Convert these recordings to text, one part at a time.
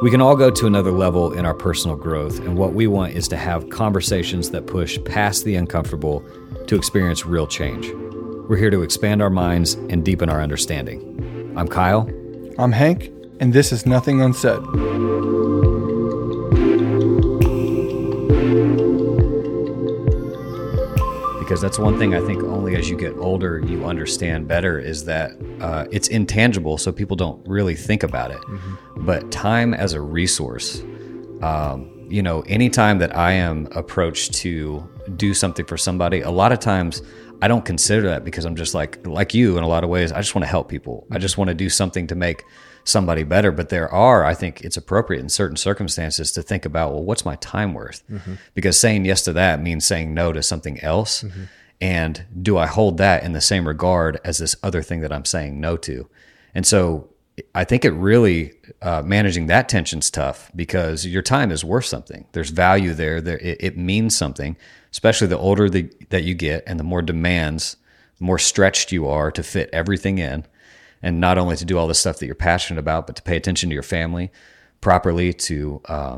We can all go to another level in our personal growth, and what we want is to have conversations that push past the uncomfortable to experience real change. We're here to expand our minds and deepen our understanding. I'm Kyle. I'm Hank, and this is Nothing Unsaid. Because that's one thing I think only as you get older you understand better is that it's intangible, so people don't really think about it. Mm-hmm. But time as a resource, anytime that I am approached to do something for somebody, a lot of times I don't consider that because I'm just like you in a lot of ways. I just want to help people. I just want to do something to make somebody better. But I think it's appropriate in certain circumstances to think about, well, what's my time worth? Mm-hmm. Because saying yes to that means saying no to something else. Mm-hmm. And do I hold that in the same regard as this other thing that I'm saying no to? And so I think it really, managing that tension's tough because your time is worth something. There's value there. It means something, especially the older that you get and the more demands, the more stretched you are to fit everything in. And not only to do all the stuff that you're passionate about, but to pay attention to your family properly, to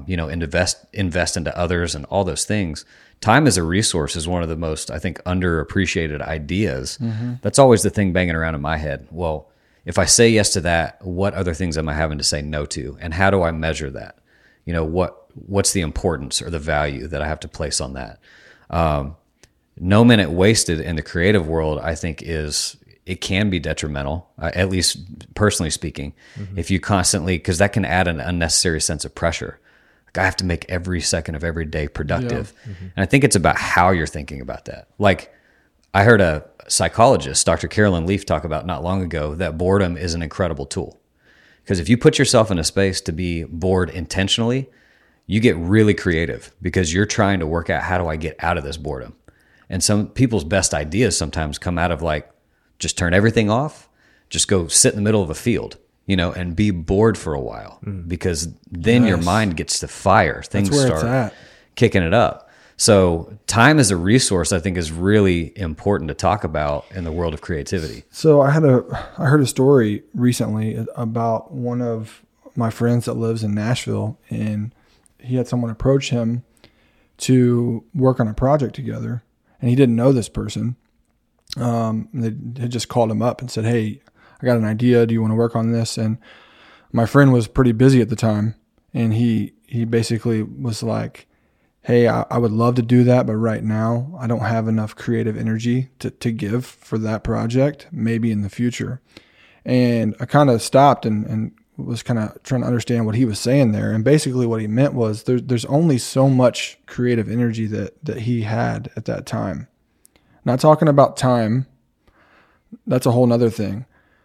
invest into others and all those things. Time as a resource is one of the most, I think, underappreciated ideas. Mm-hmm. That's always the thing banging around in my head. Well, if I say yes to that, what other things am I having to say no to? And how do I measure that? What's the importance or the value that I have to place on that? No minute wasted in the creative world, I think, it can be detrimental, at least personally speaking, mm-hmm. if you constantly, because that can add an unnecessary sense of pressure. Like I have to make every second of every day productive. Yeah. Mm-hmm. And I think it's about how you're thinking about that. Like I heard a psychologist, Dr. Carolyn Leaf, talk about not long ago that boredom is an incredible tool. Because if you put yourself in a space to be bored intentionally, you get really creative because you're trying to work out, how do I get out of this boredom? And some people's best ideas sometimes come out of like, just turn everything off, just go sit in the middle of a field, and be bored for a while because then your mind gets to fire. Things start kicking it up. So time as a resource, I think, is really important to talk about in the world of creativity. So I heard a story recently about one of my friends that lives in Nashville, and he had someone approach him to work on a project together, and he didn't know this person. They had just called him up and said, "Hey, I got an idea. Do you want to work on this?" And my friend was pretty busy at the time, and he basically was like, "Hey, I would love to do that, but right now I don't have enough creative energy to give for that project, maybe in the future." And I kind of stopped and was kind of trying to understand what he was saying there. And basically what he meant was there's only so much creative energy that he had at that time. Not talking about time, that's a whole nother thing,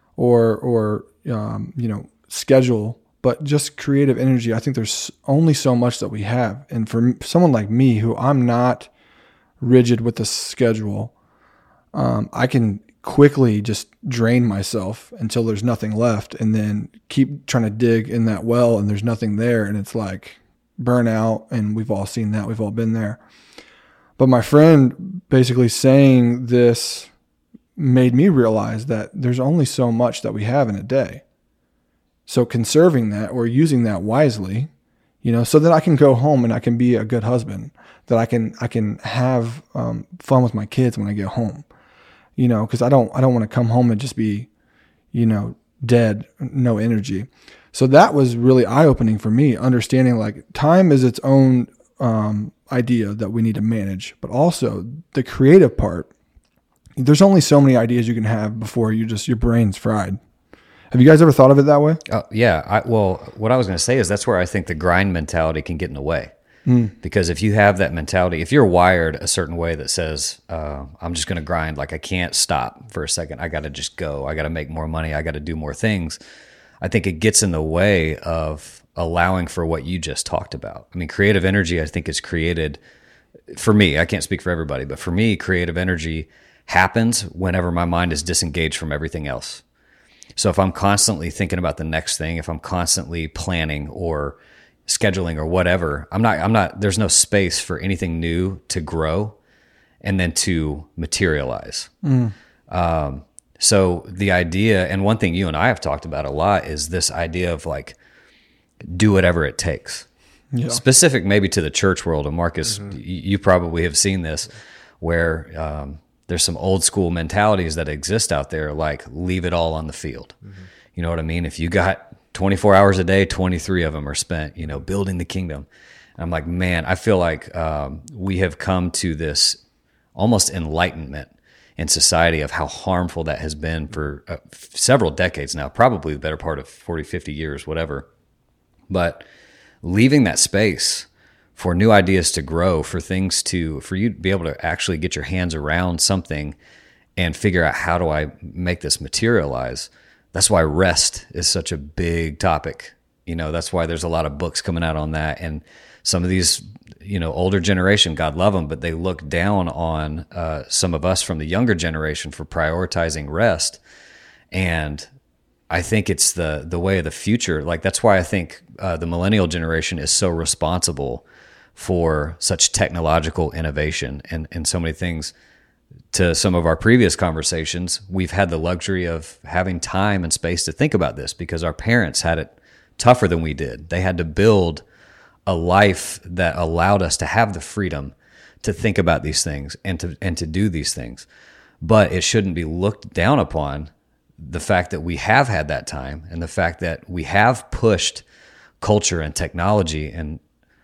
or schedule, but just creative energy. I think there's only so much that we have. And for someone like me, who I'm not rigid with the schedule, I can quickly just drain myself until there's nothing left, and then keep trying to dig in that well, and there's nothing there, and it's like burnout. And we've all seen that. We've all been there. But my friend basically saying this made me realize that there's only so much that we have in a day. So conserving that or using that wisely, so that I can go home and I can be a good husband, that I can have fun with my kids when I get home, because I don't want to come home and just be, dead, no energy. So that was really eye-opening for me, understanding like time is its own idea that we need to manage, but also the creative part. There's only so many ideas you can have before your brain's fried. Have you guys ever thought of it that way? Yeah. What I was going to say is that's where I think the grind mentality can get in the way. Because if you have that mentality, if you're wired a certain way that says, I'm just going to grind, like I can't stop for a second. I got to just go. I got to make more money. I got to do more things. I think it gets in the way of allowing for what you just talked about. I mean, creative energy, I think, is created for me. I can't speak for everybody, but for me, creative energy happens whenever my mind is disengaged from everything else. So if I'm constantly thinking about the next thing, if I'm constantly planning or scheduling or whatever, there's no space for anything new to grow and then to materialize. So the idea, and one thing you and I have talked about a lot, is this idea of like, do whatever it takes. Yeah. Specific maybe to the church world. And Marcus, you probably have seen this where there's some old school mentalities that exist out there, like leave it all on the field. You know what I mean? If you got 24 hours a day, 23 of them are spent, you know, building the kingdom. And I'm like, man, I feel like we have come to this almost enlightenment in society of how harmful that has been for several decades now, probably the better part of 40, 50 years, whatever. But leaving that space for new ideas to grow, for you to be able to actually get your hands around something and figure out, how do I make this materialize? That's why rest is such a big topic. You know, that's why there's a lot of books coming out on that. And some of these, you know, older generation, God love them, but they look down on some of us from the younger generation for prioritizing rest. And I think it's the way of the future. Like, that's why I think the millennial generation is so responsible for such technological innovation and so many things. To some of our previous conversations, we've had the luxury of having time and space to think about this because our parents had it tougher than we did. They had to build a life that allowed us to have the freedom to think about these things and to do these things. But it shouldn't be looked down upon, the fact that we have had that time and the fact that we have pushed culture and technology and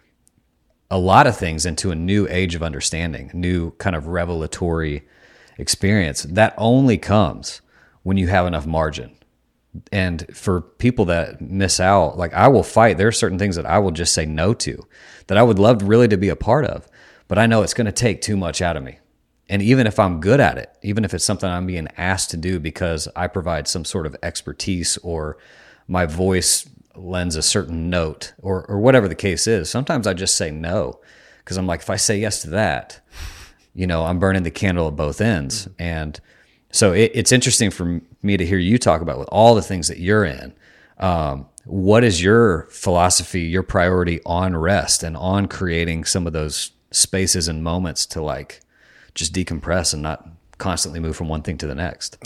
a lot of things into a new age of understanding, new kind of revelatory experience. That only comes when you have enough margin. And for people that miss out, like, I will fight. There are certain things that I will just say no to, that I would love really to be a part of, but I know it's going to take too much out of me. And even if I'm good at it, even if it's something I'm being asked to do because I provide some sort of expertise or my voice lends a certain note or whatever the case is, sometimes I just say no, because I'm like, if I say yes to that, you know, I'm burning the candle at both ends. And so it's interesting for me to hear you talk about, with all the things that you're in, what is your philosophy, your priority on rest and on creating some of those spaces and moments to, like, just decompress and not constantly move from one thing to the next?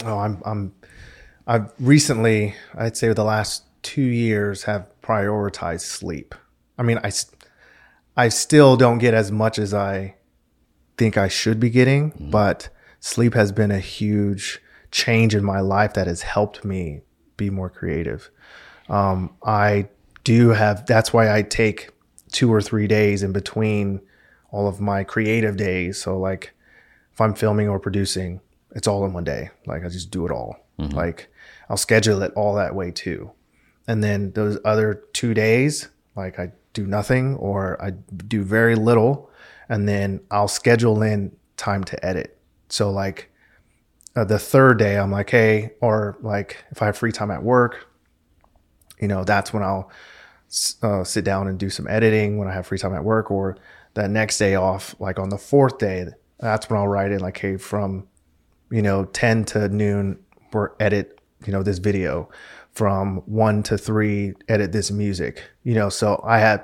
I've recently, I'd say the last 2 years, have prioritized sleep. I mean, I still don't get as much as I think I should be getting, but sleep has been a huge change in my life that has helped me be more creative. I do have, that's why I take 2 or 3 days in between all of my creative days. So, like, if I'm filming or producing, it's all in one day. Like, I just do it all. Like, I'll schedule it all that way too. And then those other 2 days, like, I do nothing or I do very little. And then I'll schedule in time to edit. So, like, the third day, I'm like, hey, or like if I have free time at work, you know, that's when I'll sit down and do some editing when I have free time at work. Or that next day off, like on the fourth day, that's when I'll write in, like, hey, from, you know, 10 to noon, we're edit, you know, this video. From 1 to 3, edit this music, you know. So I have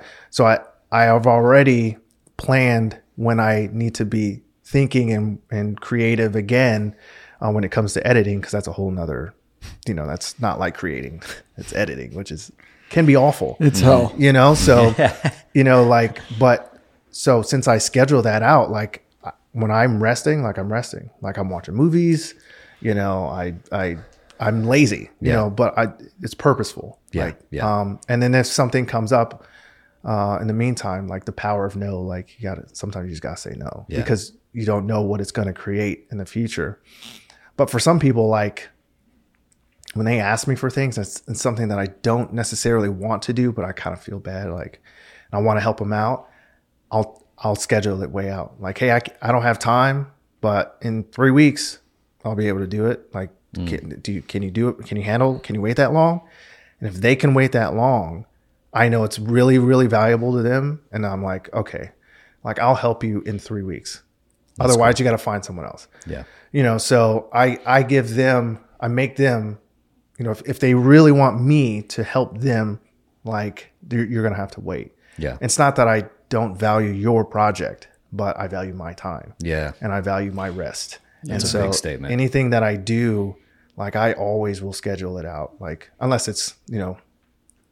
already planned when I need to be thinking and creative again when it comes to editing, because that's a whole nother, you know, that's not like creating, it's editing, which can be awful. It's hell, you know. So you know, like, but so since I schedule that out, like, when I'm resting, like, I'm resting, like, I'm watching movies, you know, I'm lazy, you know, but it's purposeful. And then if something comes up in the meantime, like the power of no, like, sometimes you just gotta say no because you don't know what it's going to create in the future. But for some people, like, when they ask me for things, it's something that I don't necessarily want to do, but I kind of feel bad, like, and I want to help them out. I'll schedule it way out. Like, hey, I don't have time, but in 3 weeks I'll be able to do it. Like, can you do it? Can you wait that long? And if they can wait that long, I know it's really, really valuable to them. And I'm like, okay, like, I'll help you in 3 weeks. That's Otherwise, cool. You got to find someone else. Yeah. You know, so I make them, you know, if they really want me to help them, like, you're going to have to wait. Yeah. It's not that I don't value your project, but I value my time. Yeah. And I value my rest. That's a big statement. Anything that I do, like, I always will schedule it out. Like, unless it's, you know,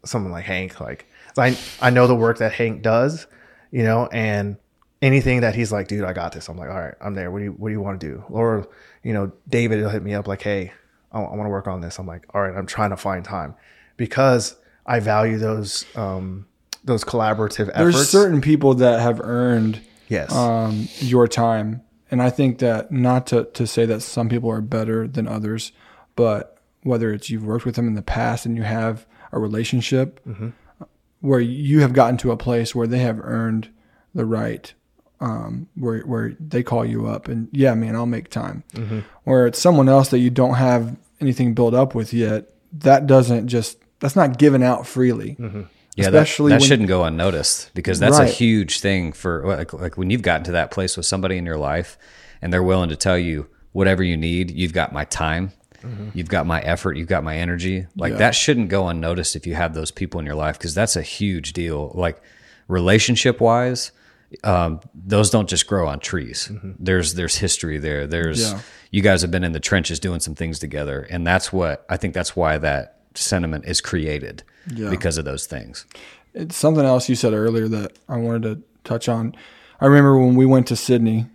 someone like Hank, like I know the work that Hank does, you know, and anything that he's like, dude, I got this. I'm like, all right, I'm there. What do you want to do? Or, you know, David will hit me up like, hey, I want to work on this. I'm like, all right, I'm trying to find time because I value those collaborative efforts. There's certain people that have earned yes, your time. And I think that not to say that some people are better than others, but whether it's you've worked with them in the past and you have a relationship where you have gotten to a place where they have earned the right, where they call you up and yeah, man, I'll make time. Where it's someone else that you don't have anything built up with yet, that's not given out freely. Yeah, especially that shouldn't go unnoticed because that's Right. a huge thing for like when you've gotten to that place with somebody in your life and they're willing to tell you whatever you need, you've got my time, you've got my effort, you've got my energy. Like that shouldn't go unnoticed if you have those people in your life because that's a huge deal. Like relationship wise, those don't just grow on trees. There's history there. You guys have been in the trenches doing some things together, and that's why that sentiment is created because of those things. It's something else you said earlier that I wanted to touch on. I remember when we went to Sydney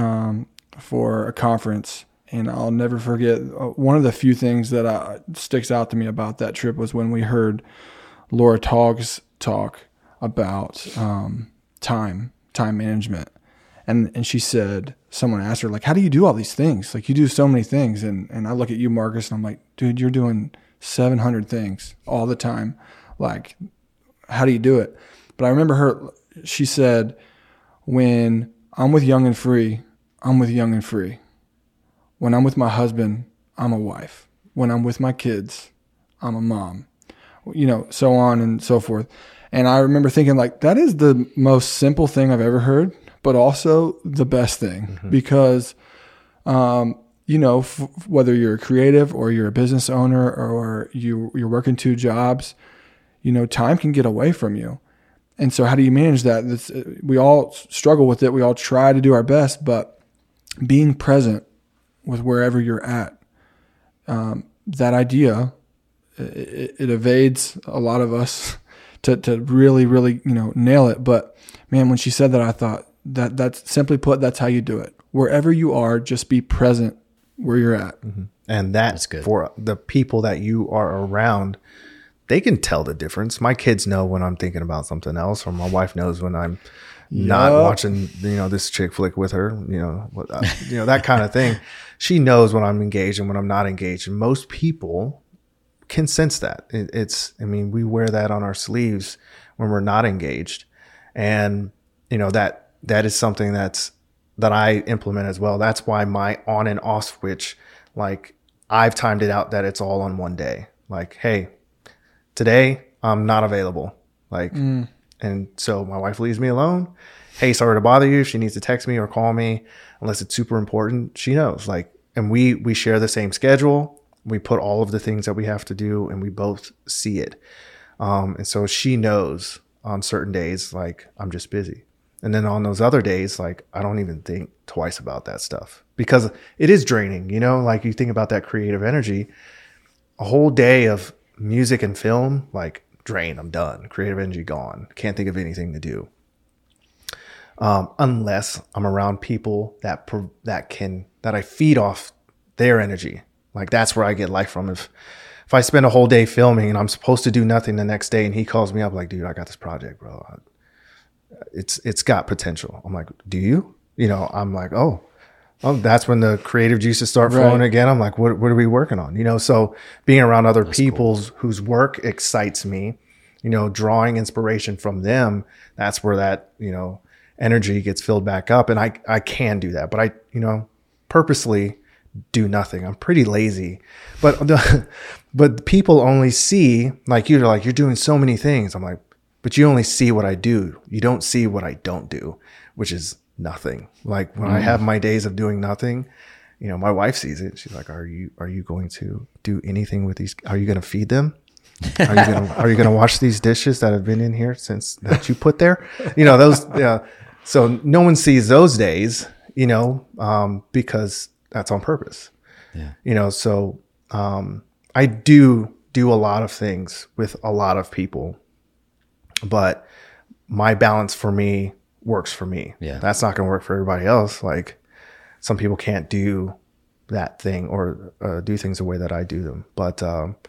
for a conference, and I'll never forget one of the few things that sticks out to me about that trip was when we heard Laura Togg's talk about time management. And she said, someone asked her, like, how do you do all these things? Like, you do so many things. And I look at you, Marcus, and I'm like, dude, you're doing 700 things all the time. Like, how do you do it? But I remember she said, when I'm with Young and Free, I'm with Young and Free. When I'm with my husband, I'm a wife. When I'm with my kids, I'm a mom. You know, so on and so forth. And I remember thinking, like, that is the most simple thing I've ever heard, but also the best thing because, you know, whether you're a creative or you're a business owner or you're working two jobs, you know, time can get away from you. And so how do you manage that? We all struggle with it. We all try to do our best, but being present with wherever you're at, that idea, it evades a lot of us to really, really, you know, nail it. But man, when she said that, I thought that's simply put, that's how you do it. Wherever you are, just be present where you're at. and that's good for the people that you are around. They can tell the difference. My kids know when I'm thinking about something else, or my wife knows when I'm not watching, you know, this chick flick with her, you know, that kind of thing. She knows when I'm engaged and when I'm not engaged. And most people can sense that. I mean, we wear that on our sleeves when we're not engaged. And, you know, that is something that I implement as well. That's why my on and off switch, like, I've timed it out that it's all on one day. Like, hey, today I'm not available. Like, and so my wife leaves me alone. Hey, sorry to bother you. If she needs to text me or call me, unless it's super important, she knows. Like, and we share the same schedule. We put all of the things that we have to do, and we both see it. And so she knows on certain days, like, I'm just busy. And then on those other days, like, I don't even think twice about that stuff because it is draining, you know, like you think about that creative energy, a whole day of music and film, like, drained. I'm done. Creative energy gone. Can't think of anything to do. Unless I'm around people that I feed off their energy. Like, that's where I get life from. If I spend a whole day filming and I'm supposed to do nothing the next day and he calls me up like, dude, I got this project, bro. It's got potential. I'm like, do you? You know, I'm like, oh, that's when the creative juices start flowing again. I'm like, what are we working on? You know, so being around other people whose work excites me, you know, drawing inspiration from them, that's where that, you know, energy gets filled back up. And I can do that, but I, you know, purposely do nothing. I'm pretty lazy, but people only see, like, you're like, you're doing so many things. I'm like, but you only see what I do. You don't see what I don't do, which is nothing. Like, when I have my days of doing nothing, you know, my wife sees it. She's like, are you going to do anything with these? Are you going to feed them? Are you going to wash these dishes that have been in here since that you put there? You know, those, so no one sees those days, you know, because that's on purpose. Yeah. You know, so I do do a lot of things with a lot of people, but my balance for me works for me. Yeah. That's not going to work for everybody else. Like some people can't do that thing or do things the way that I do them. But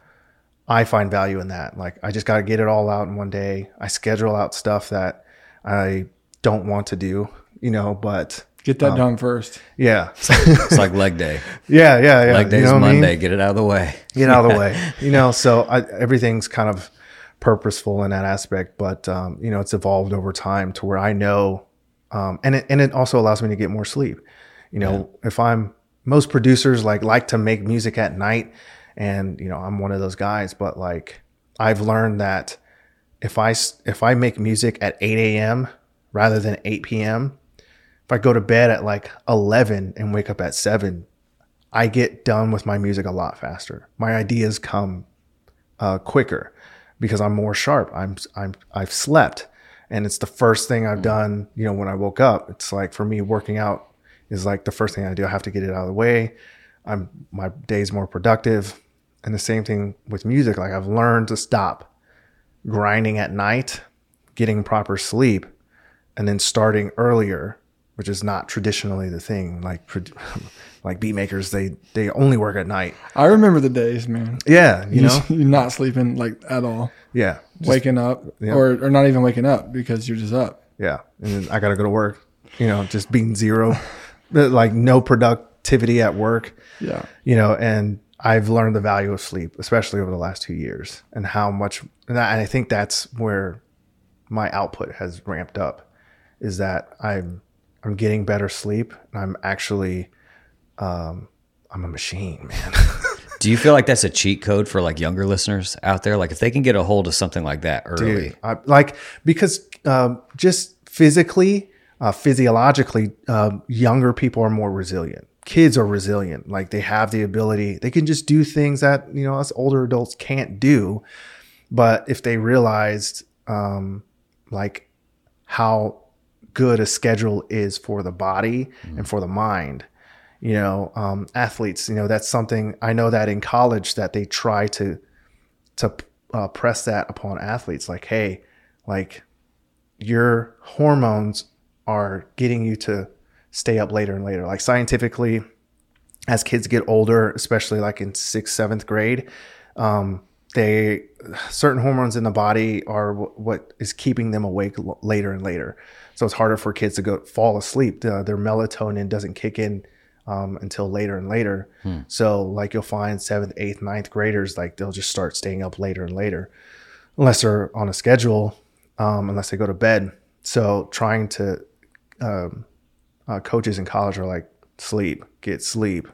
I find value in that. Like I just got to get it all out in one day. I schedule out stuff that I don't want to do, but Get that done first. yeah. It's like leg day. Yeah. Leg day's Monday. Get it out of the way. Get out of the way, so everything's kind of purposeful in that aspect, but it's evolved over time to where I know, and it also allows me to get more sleep. If most producers like to make music at night, and I'm one of those guys, but like I've learned that if I make music at 8 a.m. rather than 8 p.m., if I go to bed at like 11 and wake up at 7, I get done with my music a lot faster. My ideas come quicker because I'm more sharp. I've slept, and it's the first thing I've done. When I woke up, it's like for me, working out is like the first thing I do. I have to get it out of the way. My day's more productive, and the same thing with music. Like I've learned to stop grinding at night, getting proper sleep, and then starting earlier, which is not traditionally the thing. Like beat makers, they only work at night. I remember the days, man. Yeah, You're not sleeping like at all. Yeah, Waking up or not even waking up because you're just up. Yeah, and then I got to go to work. Just being zero, like no productivity at work. Yeah. And I've learned the value of sleep, especially over the last 2 years, and how much. And I think that's where my output has ramped up. Is that I'm getting better sleep, and I'm actually I'm a machine, man. Do you feel like that's a cheat code for like younger listeners out there? Like if they can get a hold of something like that early, Dude, because just physically, physiologically, younger people are more resilient. Kids are resilient. Like they have the ability, they can just do things that, us older adults can't do. But if they realized, like how good a schedule is for the body and for the mind, athletes, that's something I know that in college that they try to press that upon athletes. Like, hey, like your hormones are getting you to stay up later and later. Like scientifically, as kids get older, especially like in 6th, 7th grade, certain hormones in the body are what is keeping them awake later and later. So it's harder for kids to fall asleep. Their melatonin doesn't kick in until later and later. So like you'll find 7th, 8th, 9th graders, like they'll just start staying up later and later, unless they're on a schedule, unless they go to bed. So trying to, coaches in college are like, get sleep,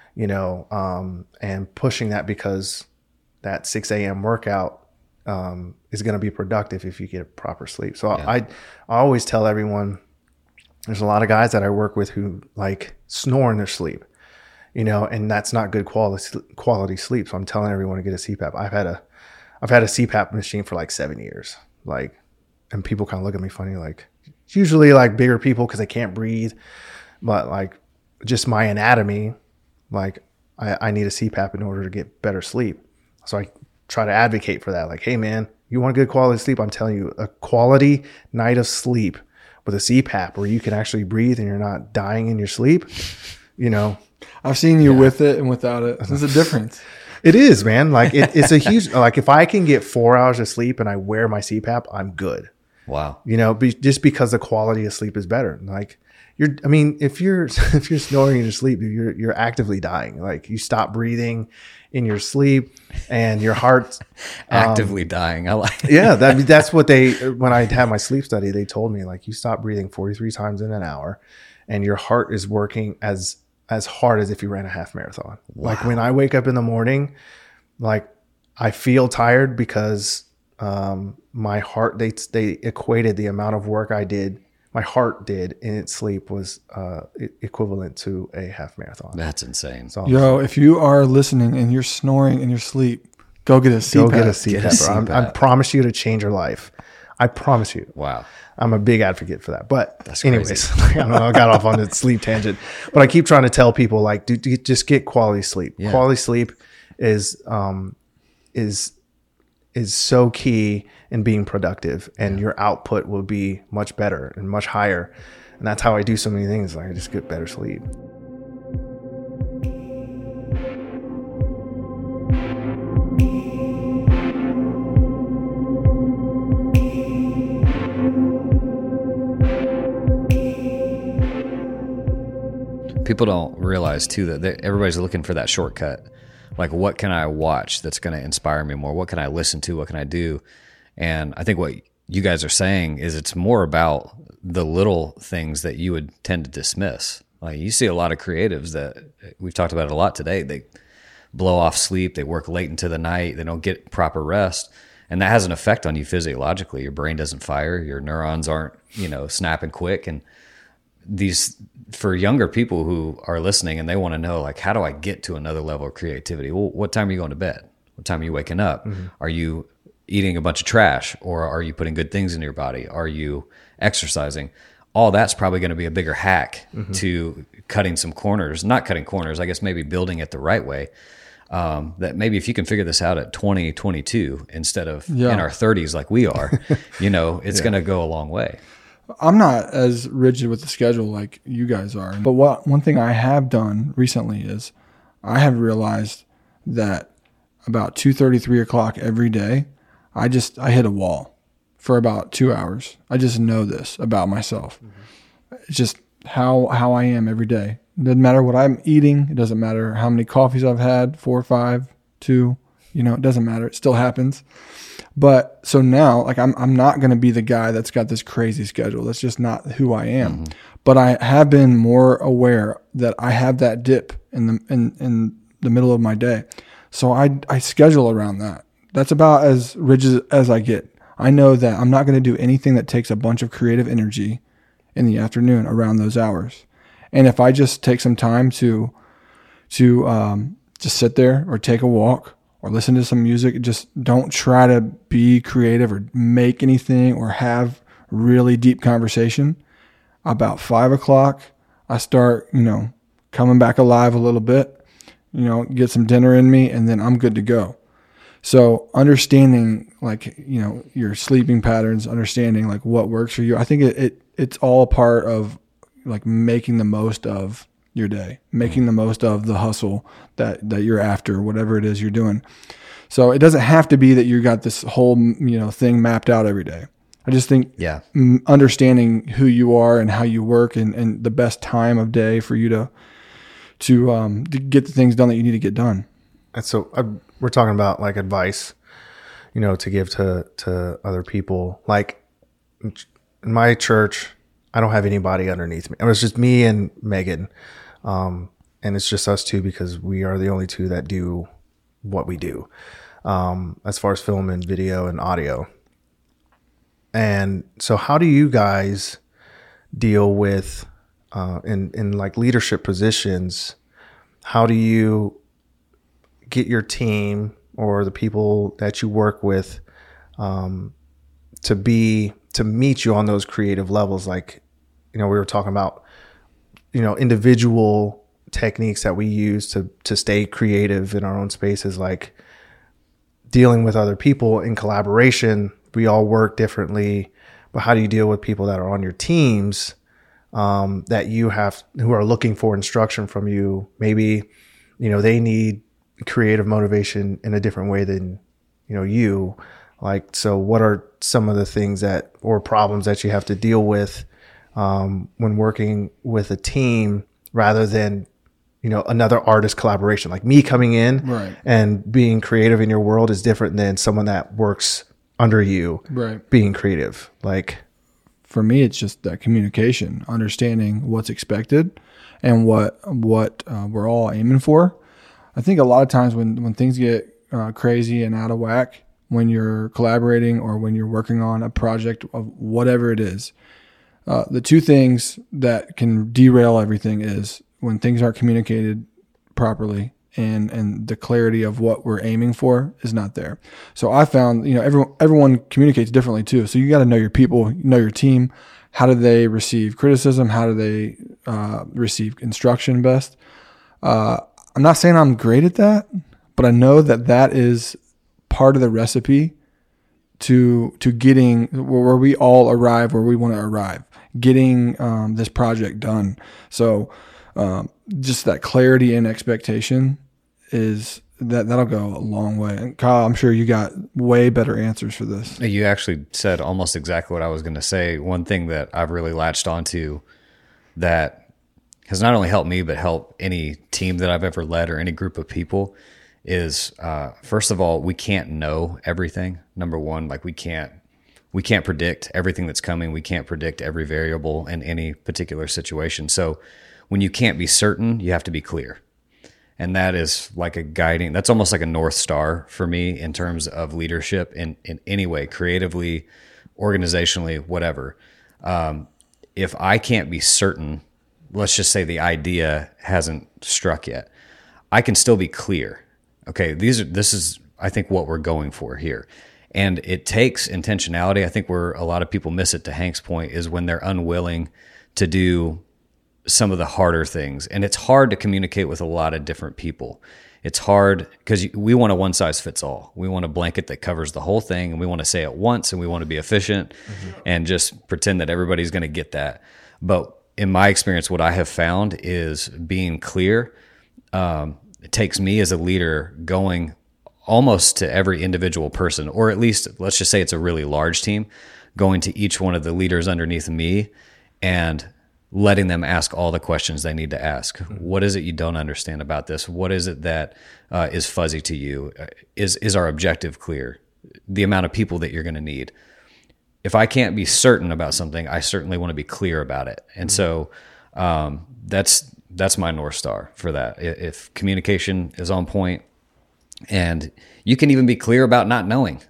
and pushing that because that 6 a.m. workout is going to be productive if you get proper sleep. So I always tell everyone, there's a lot of guys that I work with who like snore in their sleep, and that's not good quality sleep. So I'm telling everyone to get a CPAP. I've had a CPAP machine for like 7 years, and people kind of look at me funny. Like it's usually like bigger people because they can't breathe, but like just my anatomy, like I need a CPAP in order to get better sleep. So I try to advocate for that. Like, hey man, you want good quality sleep? I'm telling you, a quality night of sleep with a CPAP where you can actually breathe and you're not dying in your sleep, I've seen you with it and without it. There's a difference. It is, man. Like it's a huge, like if I can get 4 hours of sleep and I wear my CPAP, I'm good. wow. Just because the quality of sleep is better. Like if you're snoring in your sleep, you're actively dying. Like you stop breathing in your sleep and your heart Actively dying. I like it. Yeah, that's what when I had my sleep study, they told me like you stop breathing 43 times in an hour and your heart is working as hard as if you ran a half marathon. Wow. Like when I wake up in the morning, like I feel tired because my heart, they equated the amount of work my heart did in its sleep was equivalent to a half marathon. That's insane. So, Yo, if you are listening and you're snoring in your sleep, go get a CPAP. Go get a CPAP. Bro. I promise you to change your life. I promise you. Wow. I'm a big advocate for that. But That's anyways, I don't know, I got off on the sleep tangent. But I keep trying to tell people like, just get quality sleep. Yeah. Quality sleep is is so key in being productive, and your output will be much better and much higher. And that's how I do so many things. Like I just get better sleep. People don't realize too that everybody's looking for that shortcut. Like, what can I watch that's going to inspire me more? What can I listen to? What can I do? And I think what you guys are saying is it's more about the little things that you would tend to dismiss. Like, you see a lot of creatives that we've talked about it a lot today. They blow off sleep. They work late into the night. They don't get proper rest. And that has an effect on you physiologically. Your brain doesn't fire. Your neurons aren't, snapping quick. And these, for younger people who are listening and they want to know, like, how do I get to another level of creativity? Well, what time are you going to bed? What time are you waking up? Mm-hmm. Are you eating a bunch of trash, or are you putting good things in your body? Are you exercising? All that's probably going to be a bigger hack to cutting some corners, not cutting corners, I guess maybe building it the right way. That maybe if you can figure this out at 20, 22, instead of in our 30s, like we are, it's going to go a long way. I'm not as rigid with the schedule like you guys are. But one thing I have done recently is I have realized that about 2:30, 3 o'clock every day, I hit a wall for about 2 hours. I just know this about myself. It's just how I am every day. It doesn't matter what I'm eating. It doesn't matter how many coffees I've had, 4 or 5, 2, it doesn't matter. It still happens. But so now, like, I'm not going to be the guy that's got this crazy schedule. That's just not who I am. Mm-hmm. But I have been more aware that I have that dip in the middle of my day. So I schedule around that. That's about as rigid as I get. I know that I'm not going to do anything that takes a bunch of creative energy in the afternoon around those hours. And if I just take some time to just sit there or take a walk or listen to some music, just don't try to be creative or make anything or have really deep conversation. About 5 o'clock, I start, coming back alive a little bit, get some dinner in me, and then I'm good to go. So understanding, like, your sleeping patterns, understanding like what works for you. I think it's all a part of like making the most of your day, making the most of the hustle that you're after, whatever it is you're doing. So it doesn't have to be that you got this whole, thing mapped out every day. I just think understanding who you are and how you work and the best time of day for you to get the things done that you need to get done. And so we're talking about like advice, to give to other people. Like in my church, I don't have anybody underneath me. It was just me and Megan. And it's just us two because we are the only two that do what we do, as far as film and video and audio. And so how do you guys deal with, in like leadership positions, how do you get your team or the people that you work with, to meet you on those creative levels? Like, we were talking about, individual techniques that we use to stay creative in our own spaces, like dealing with other people in collaboration. We all work differently, but how do you deal with people that are on your teams, that you have, who are looking for instruction from you? Maybe, they need creative motivation in a different way than, you. Like, so what are some of the things or problems that you have to deal with, when working with a team rather than, another artist collaboration? Like me coming in and being creative in your world is different than someone that works under you being creative. Like, for me, it's just that communication, understanding what's expected and what we're all aiming for. I think a lot of times when things get crazy and out of whack, when you're collaborating or when you're working on a project of whatever it is, the two things that can derail everything is when things aren't communicated properly and the clarity of what we're aiming for is not there. So I found, everyone communicates differently too. So you got to know your people, know your team. How do they receive criticism? How do they receive instruction best? I'm not saying I'm great at that, but I know that is part of the recipe to getting where we all arrive where we want to arrive, getting this project done. So just that clarity and expectation is that'll go a long way. And Kyle, I'm sure you got way better answers for this. You actually said almost exactly what I was going to say. One thing that I've really latched onto that has not only helped me, but helped any team that I've ever led or any group of people is, first of all, we can't know everything. Number one, like we can't predict everything that's coming. We can't predict every variable in any particular situation. So when you can't be certain, you have to be clear. And that is like that's almost like a North Star for me in terms of leadership in any way, creatively, organizationally, whatever. If I can't be certain, let's just say the idea hasn't struck yet, I can still be clear. Okay, this is, I think, what we're going for here. And it takes intentionality. I think where a lot of people miss it, to Hank's point, is when they're unwilling to do some of the harder things. And it's hard to communicate with a lot of different people. It's hard because we want a one size fits all. We want a blanket that covers the whole thing, and we want to say it once, and we want to be efficient and just pretend that everybody's going to get that. But in my experience, what I have found is being clear. It takes me as a leader going almost to every individual person, or at least let's just say it's a really large team, going to each one of the leaders underneath me and letting them ask all the questions they need to ask. What is it you don't understand about this? What is it that is fuzzy to you? Is our objective clear? The amount of people that you're going to need. If I can't be certain about something, I certainly want to be clear about it. And so that's my North Star for that. If communication is on point, and you can even be clear about not knowing,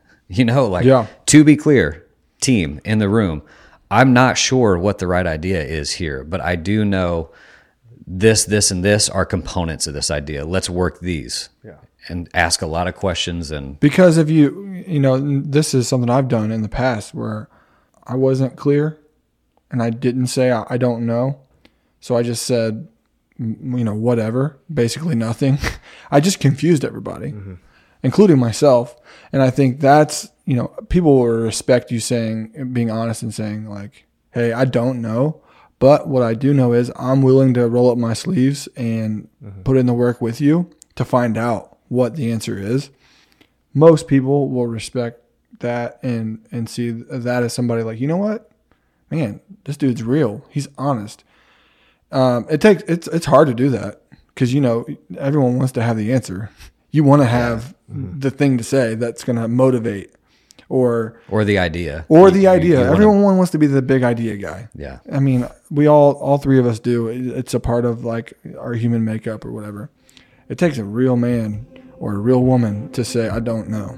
to be clear, team in the room, I'm not sure what the right idea is here, but I do know this, and this are components of this idea. Let's work these and ask a lot of questions. And because if this is something I've done in the past where I wasn't clear and I didn't say, I don't know. So I just said, whatever, basically nothing. I just confused everybody, including myself. And I think that's, people will respect you being honest and saying like, hey, I don't know, but what I do know is I'm willing to roll up my sleeves and put in the work with you to find out what the answer is. Most people will respect that and see that as somebody like, you know what, man, this dude's real. He's honest. It's hard to do that because, everyone wants to have the answer. You want to have the thing to say that's going to motivate or the idea. Everyone wants to be the big idea guy. Yeah. I mean, we all three of us do. It's a part of like our human makeup or whatever. It takes a real man or a real woman to say, I don't know.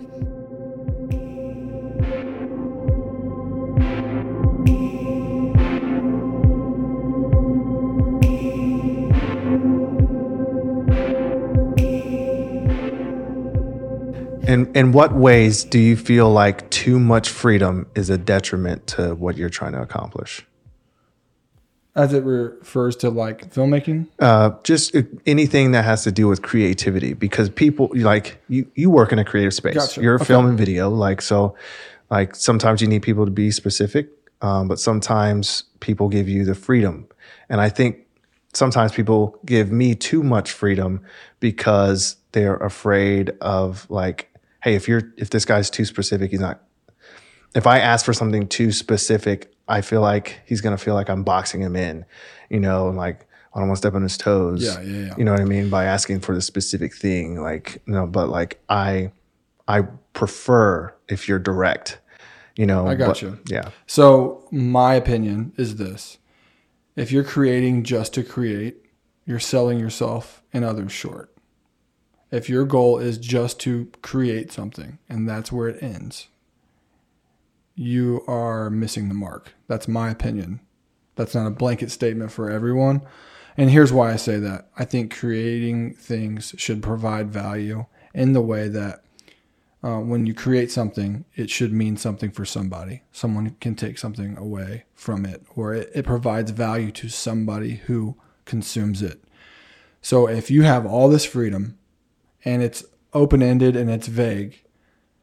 In what ways do you feel like too much freedom is a detriment to what you're trying to accomplish? As it refers to like filmmaking? Just anything that has to do with creativity, because people like you work in a creative space. Gotcha. You're a film and video. Sometimes you need people to be specific, but sometimes people give you the freedom. And I think sometimes people give me too much freedom because they're afraid of like, hey, if this guy's too specific, if I ask for something too specific, I feel like he's going to feel like I'm boxing him in, like I don't want to step on his toes. Yeah. You know what I mean? By asking for the specific thing, but like I prefer if you're direct, I got you. Yeah. So my opinion is this: if you're creating just to create, you're selling yourself and others short. If your goal is just to create something and that's where it ends, you are missing the mark. That's my opinion. That's not a blanket statement for everyone. And here's why I say that. I think creating things should provide value in the way that when you create something, it should mean something for somebody. Someone can take something away from it, or it provides value to somebody who consumes it. So if you have all this freedom and it's open-ended and it's vague,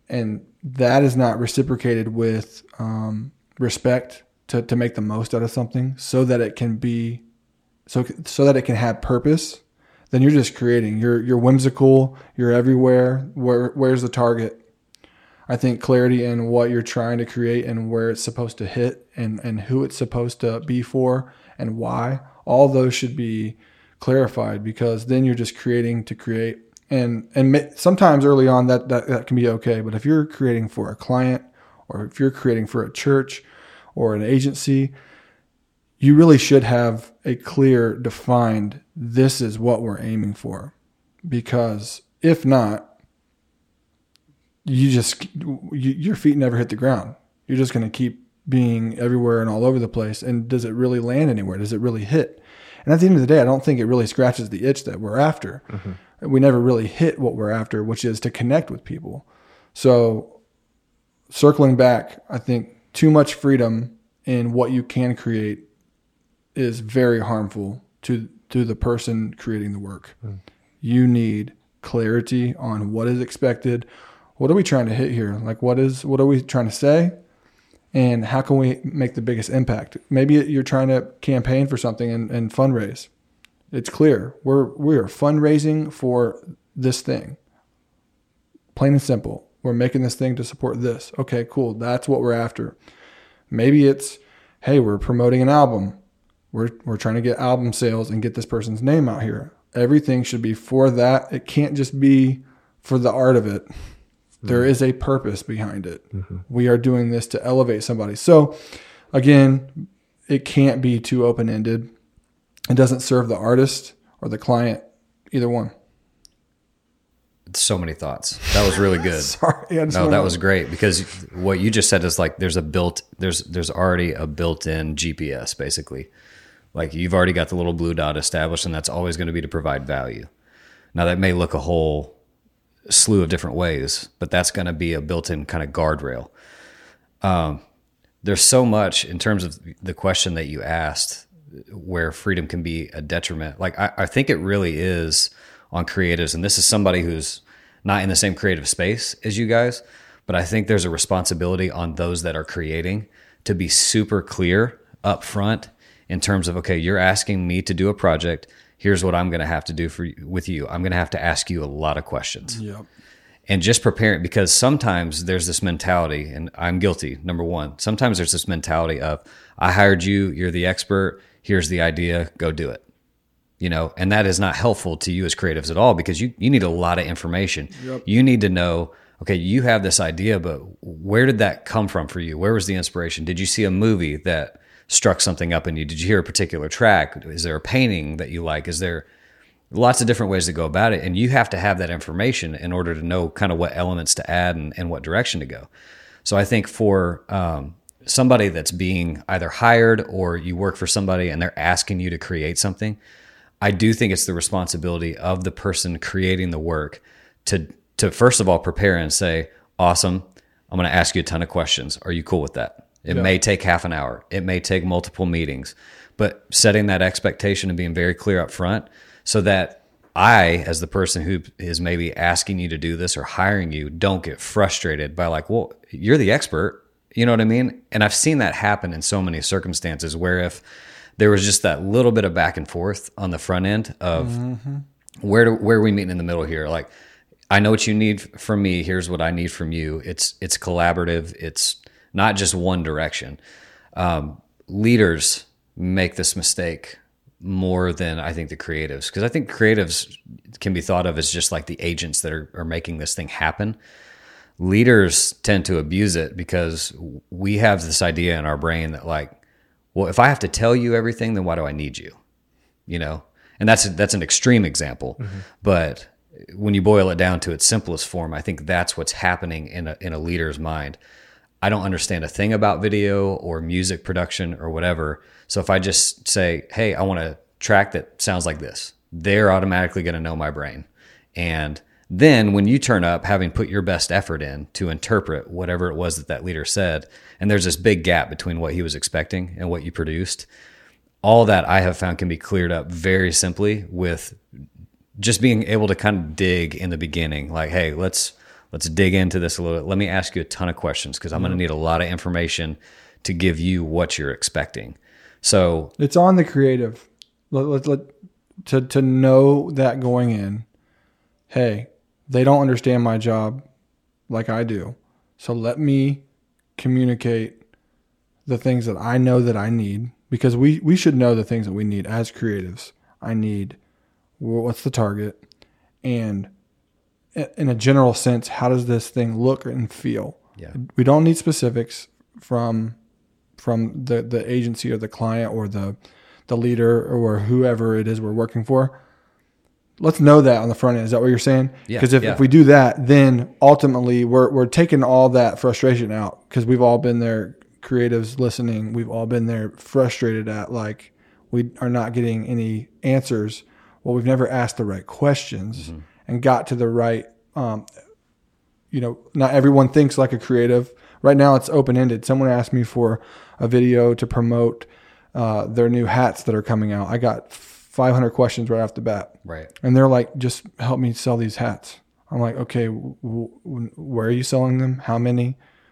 and that is not reciprocated with respect to make the most out of something, so that it can be so that it can have purpose, then you're just creating. You're whimsical. You're everywhere. Where's the target? I think clarity in what you're trying to create and where it's supposed to hit and who it's supposed to be for and why. All those should be clarified, because then you're just creating to create. And sometimes early on that can be okay. But if you're creating for a client, or if you're creating for a church or an agency, you really should have a clear, defined, this is what we're aiming for. Because if not, your feet never hit the ground. You're just going to keep being everywhere and all over the place. And does it really land anywhere? Does it really hit? And at the end of the day, I don't think it really scratches the itch that we're after. Mm-hmm. We never really hit what we're after, which is to connect with people. So circling back, I think too much freedom in what you can create is very harmful to the person creating the work. Mm. You need clarity on what is expected. What are we trying to hit here? Like, what are we trying to say? And how can we make the biggest impact? Maybe you're trying to campaign for something and fundraise. It's clear. We are fundraising for this thing. Plain and simple. We're making this thing to support this. Okay, cool. That's what we're after. Maybe it's, hey, we're promoting an album. We're trying to get album sales and get this person's name out here. Everything should be for that. It can't just be for the art of it. There is a purpose behind it. Mm-hmm. We are doing this to elevate somebody. So again, it can't be too open-ended. It doesn't serve the artist or the client, either one. So many thoughts. That was really good. Sorry. No, that was great, because what you just said is like there's already a built-in GPS, basically. Like you've already got the little blue dot established, and that's always going to be to provide value. Now that may look a whole slew of different ways, but that's going to be a built-in kind of guardrail. There's so much in terms of the question that you asked where freedom can be a detriment. Like I think it really is on creatives, and this is somebody who's not in the same creative space as you guys, but I think there's a responsibility on those that are creating to be super clear up front in terms of, okay, you're asking me to do a project. Here's what I'm going to have to do with you. I'm going to have to ask you a lot of questions. Yep. And just preparing, because sometimes there's this mentality, and I'm guilty, number one. Sometimes there's this mentality of, I hired you, you're the expert, here's the idea, go do it. And that is not helpful to you as creatives at all, because you need a lot of information. Yep. You need to know, okay, you have this idea, but where did that come from for you? Where was the inspiration? Did you see a movie that struck something up in you? Did you hear a particular track? Is there a painting that you like? Is there lots of different ways to go about it? And you have to have that information in order to know kind of what elements to add and what direction to go. So I think for somebody that's being either hired or you work for somebody and they're asking you to create something, I do think it's the responsibility of the person creating the work to first of all prepare and say, awesome, I'm going to ask you a ton of questions. Are you cool with that? It may take half an hour. It may take multiple meetings, but setting that expectation and being very clear up front so that I, as the person who is maybe asking you to do this or hiring you, don't get frustrated by like, well, you're the expert. You know what I mean? And I've seen that happen in so many circumstances where if there was just that little bit of back and forth on the front end of where are we meeting in the middle here? Like, I know what you need from me. Here's what I need from you. It's collaborative. It's not just one direction. Leaders make this mistake more than I think the creatives, because I think creatives can be thought of as just like the agents that are making this thing happen. Leaders tend to abuse it because we have this idea in our brain that like, well, if I have to tell you everything, then why do I need you? And that's an extreme example, but when you boil it down to its simplest form, I think that's what's happening in a leader's mind. I don't understand a thing about video or music production or whatever. So if I just say, hey, I want a track that sounds like this, they're automatically going to know my brain. And then when you turn up, having put your best effort in to interpret whatever it was that leader said, and there's this big gap between what he was expecting and what you produced, all that I have found can be cleared up very simply with just being able to kind of dig in the beginning. Like, hey, let's let's dig into this a little bit. Let me ask you a ton of questions because I'm going to need a lot of information to give you what you're expecting. So it's on the creative to know that going in, hey, they don't understand my job like I do. So let me communicate the things that I know that I need, because we should know the things that we need as creatives. I need, what's the target? And in a general sense, how does this thing look and feel? Yeah. We don't need specifics from the agency or the client or the leader or whoever it is we're working for. Let's know that on the front end. Is that what you're saying? Yeah. Because if we do that, then ultimately we're taking all that frustration out, because we've all been there, creatives listening. We've all been there frustrated at like we are not getting any answers. Well, we've never asked the right questions and got to the right, not everyone thinks like a creative. Right now it's open-ended. Someone asked me for a video to promote their new hats that are coming out. I got 500 questions right off the bat. Right. And they're like, just help me sell these hats. I'm like, okay, where are you selling them? How many?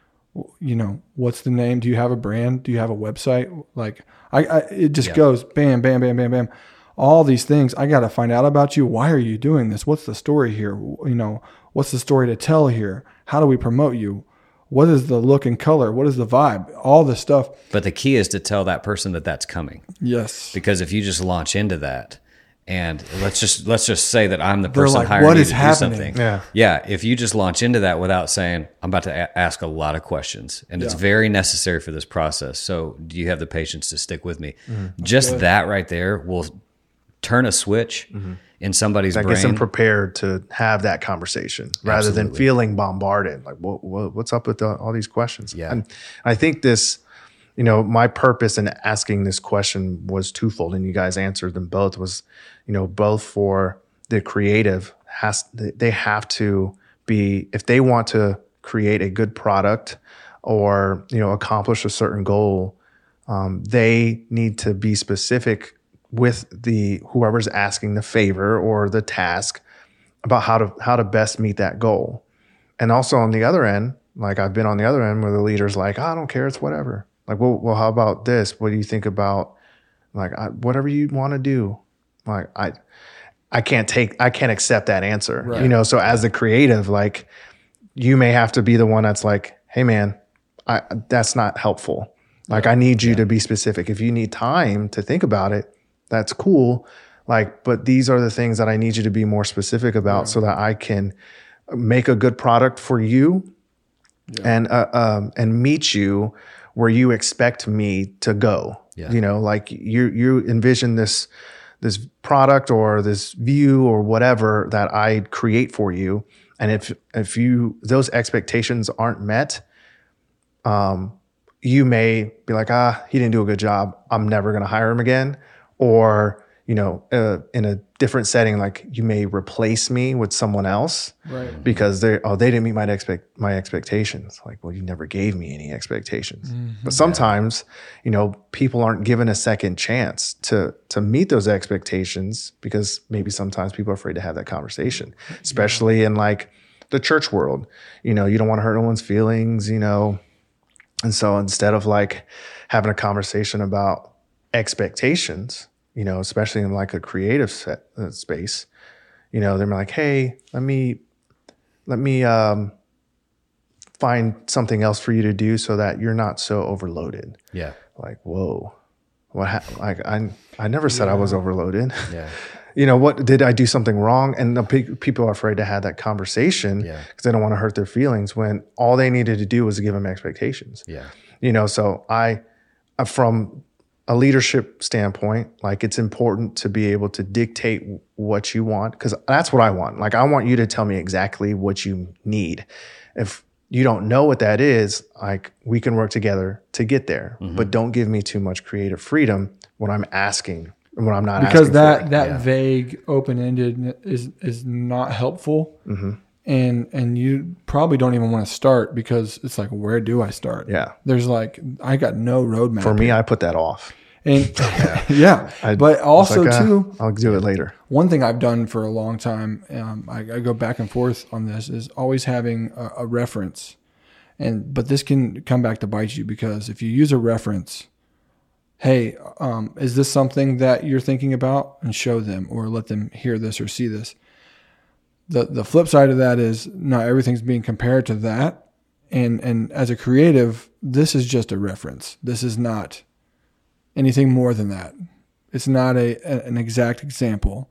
What's the name? Do you have a brand? Do you have a website? Like it just goes bam, bam, bam, bam, bam. All these things. I got to find out about you. Why are you doing this? What's the story here? What's the story to tell here? How do we promote you? What is the look and color? What is the vibe? All this stuff. But the key is to tell that person that that's coming. Yes. Because if you just launch into that, and let's just say that I'm the person like, hiring what you is to happening? do something. Yeah. Yeah. If you just launch into that without saying, I'm about to ask a lot of questions, and it's very necessary for this process. So do you have the patience to stick with me? Just that right there will turn a switch in somebody's brain. That gets them prepared to have that conversation rather than feeling bombarded. Like, what's up with all these questions? Yeah. And I think this, my purpose in asking this question was twofold, and you guys answered them both. Was, both for the creative they have to be, if they want to create a good product or accomplish a certain goal, they need to be specific with whoever's asking the favor or the task about how to best meet that goal. And also on the other end, like I've been on the other end where the leader's like, I don't care, it's whatever. Like, well, how about this? What do you think about like whatever you want to do? Like I can't accept that answer. Right. So as a creative, like you may have to be the one that's like, hey man, that's not helpful. Like I need you to be specific. If you need time to think about it, that's cool. Like, but these are the things that I need you to be more specific about so that I can make a good product for you and meet you where you expect me to go. Yeah. Like you envision this product or this view or whatever that I create for you. And if those expectations aren't met, you may be like, he didn't do a good job. I'm never going to hire him again. Or, in a different setting, like you may replace me with someone else because they didn't meet my expectations. Like, well, you never gave me any expectations. But sometimes, people aren't given a second chance to meet those expectations because maybe sometimes people are afraid to have that conversation, especially in like the church world. You don't want to hurt no one's feelings, And so instead of like having a conversation about expectations, especially in like a creative space, they're like, hey, let me find something else for you to do so that you're not so overloaded. Yeah. Like, whoa, I never said I was overloaded. Yeah. What did I do something wrong? And the people are afraid to have that conversation because they don't want to hurt their feelings when all they needed to do was give them expectations. Yeah. So from a leadership standpoint, like it's important to be able to dictate what you want, because that's what I want. Like I want you to tell me exactly what you need. If you don't know what that is, like we can work together to get there, but don't give me too much creative freedom when I'm asking and when I'm not because asking that vague, open-ended is not helpful. And you probably don't even want to start because it's like, where do I start? Yeah. There's like, I got no roadmap. For me, I put that off. And but also too, I'll do it later. one thing I've done for a long time, I go back and forth on this, is always having a reference. But this can come back to bite you, because if you use a reference, hey, is this something that you're thinking about? And show them, or let them hear this or see this. The flip side of that is not everything's being compared to that. And as a creative, this is just a reference. This is not anything more than that. It's not an exact example.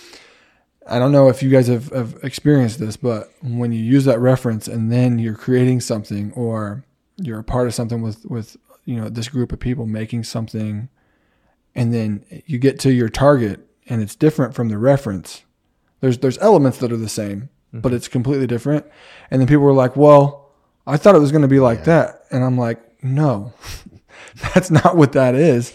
I don't know if you guys have experienced this, but when you use that reference and then you're creating something, or you're a part of something with this group of people making something, and then you get to your target and it's different from the reference. There's elements that are the same, but it's completely different. And then people were like, well, I thought it was going to be like that. And I'm like, no, that's not what that is.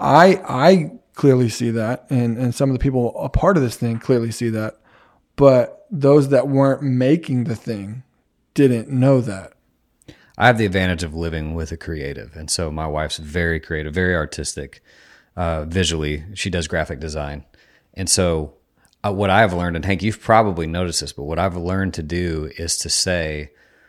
I clearly see that. And some of the people a part of this thing clearly see that, but those that weren't making the thing didn't know that. I have the advantage of living with a creative. And so my wife's very creative, very artistic, visually. She does graphic design. And so what I've learned, and Hank, you've probably noticed this, but what I've learned to do is to say,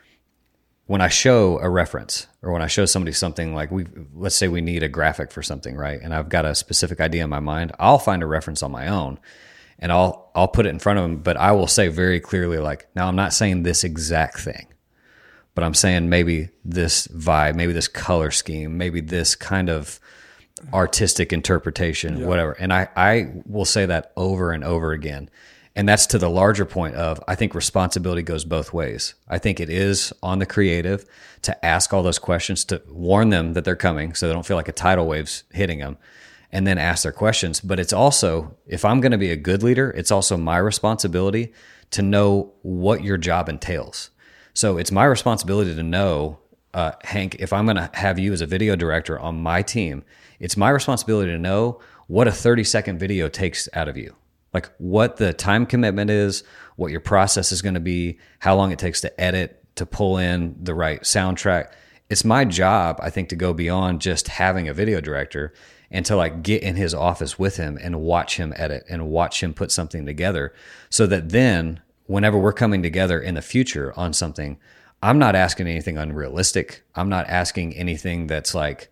when I show a reference, or when I show somebody something, like let's say we need a graphic for something, right? And I've got a specific idea in my mind, I'll find a reference on my own and I'll put it in front of them, but I will say very clearly, like, now I'm not saying this exact thing, but I'm saying maybe this vibe, maybe this color scheme, maybe this kind of artistic interpretation, whatever. And I will say that over and over again. And that's to the larger point of, I think responsibility goes both ways. I think it is on the creative to ask all those questions, to warn them that they're coming so they don't feel like a tidal wave's hitting them, and then ask their questions. But it's also, if I'm going to be a good leader, it's also my responsibility to know what your job entails. So it's my responsibility to know, Hank, if I'm going to have you as a video director on my team, it's my responsibility to know what a 30-second video takes out of you. Like what the time commitment is, what your process is going to be, how long it takes to edit, to pull in the right soundtrack. It's my job, I think, to go beyond just having a video director and to like get in his office with him and watch him edit and watch him put something together, so that then whenever we're coming together in the future on something, I'm not asking anything unrealistic. I'm not asking anything that's like,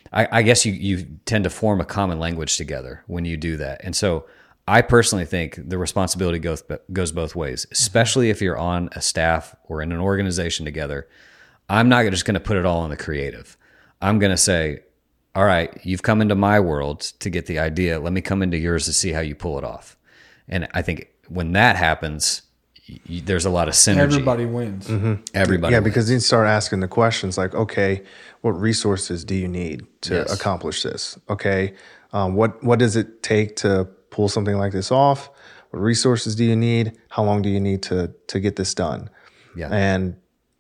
I guess you tend to form a common language together when you do that. And so I personally think the responsibility goes both ways, especially if you're on a staff or in an organization together. I'm not just going to put it all on the creative. I'm going to say, all right, you've come into my world to get the idea. Let me come into yours to see how you pull it off. And I think when that happens, there's a lot of synergy. Everybody wins. Mm-hmm. Everybody wins. Because you start asking the questions like, okay, what resources do you need to accomplish this? Okay, what does it take to pull something like this off? What resources do you need? How long do you need to get this done? Yeah. And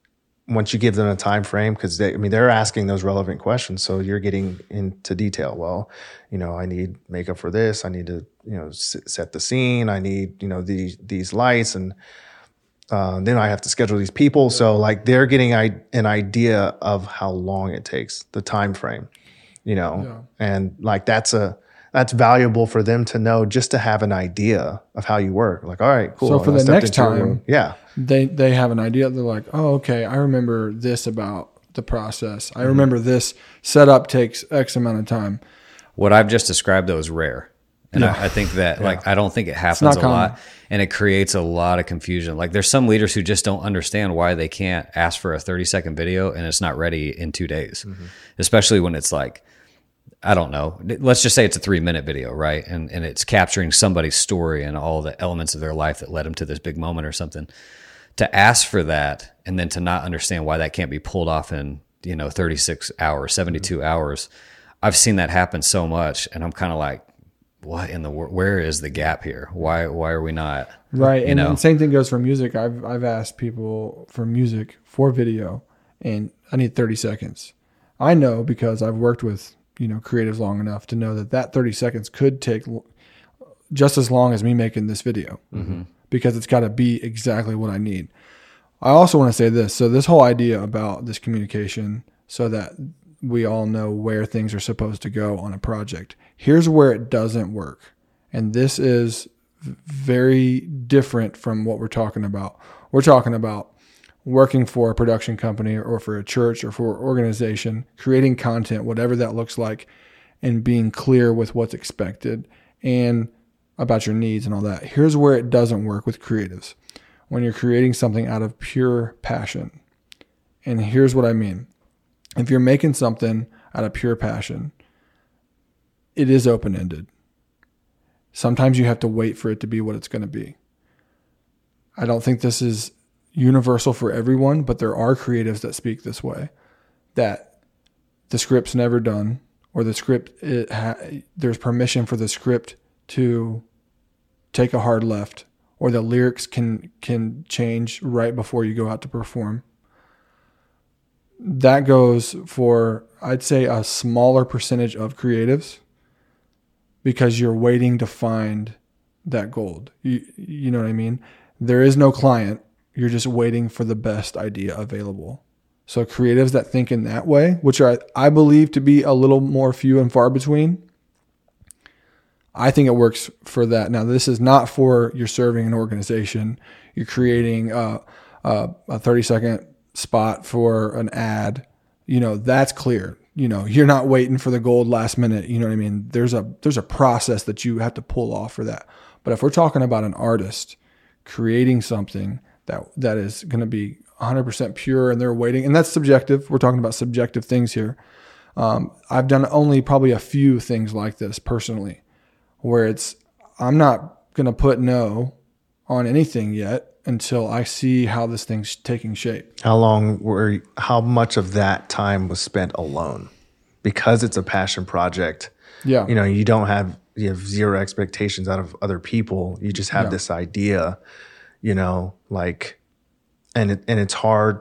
once you give them a time frame, because they're asking those relevant questions, so you're getting into detail. Well, I need makeup for this. I need to set the scene. I need these lights, and then I have to schedule these people. So like they're getting an idea of how long it takes, the time frame, and like that's valuable for them to know, just to have an idea of how you work. Like, all right, cool. So for the next time, they have an idea. They're like, oh, okay, I remember this about the process. I remember this setup takes X amount of time. What I've just described, though, is rare. And I think that, I don't think it happens a lot, and it creates a lot of confusion. Like, there's some leaders who just don't understand why they can't ask for a 30-second video and it's not ready in 2 days, especially when it's like, I don't know, let's just say it's a 3-minute video, right? And it's capturing somebody's story and all the elements of their life that led them to this big moment or something. To ask for that and then to not understand why that can't be pulled off in, 36 hours, 72 hours. I've seen that happen so much, and I'm kind of like, what in the world? Where is the gap here? Why are we not? Right. And same thing goes for music. I've asked people for music for video, and I need 30 seconds. I know, because I've worked with, creatives long enough to know that 30 seconds could take just as long as me making this video, because it's got to be exactly what I need. I also want to say this. So this whole idea about this communication, so that we all know where things are supposed to go on a project. Here's where it doesn't work. And this is very different from what we're talking about. We're talking about working for a production company or for a church or for an organization, creating content, whatever that looks like, and being clear with what's expected and about your needs and all that. Here's where it doesn't work with creatives. When you're creating something out of pure passion. And here's what I mean. If you're making something out of pure passion, it is open-ended. Sometimes you have to wait for it to be what it's going to be. I don't think this is universal for everyone, but there are creatives that speak this way, that the script's never done, or the script, there's permission for the script to take a hard left, or the lyrics can change right before you go out to perform. That goes for, I'd say, a smaller percentage of creatives, because you're waiting to find that gold. You know what I mean? There is no client. You're just waiting for the best idea available. So creatives that think in that way, which I believe to be a little more few and far between, I think it works for that. Now, this is not for you're serving an organization. You're creating a 30-second spot for an ad. You know, that's clear. You know, you're not waiting for the gold last minute. You know what I mean? There's a process that you have to pull off for that. But if we're talking about an artist creating something that is going to be 100% pure and they're waiting, and that's subjective. We're talking about subjective things here. I've done only probably a few things like this personally, where I'm not going to put no on anything yet until I see how this thing's taking shape. How much of that time was spent alone? Because it's a passion project. Yeah. You know, you have zero expectations out of other people. You just have this idea, you know, like, and it's hard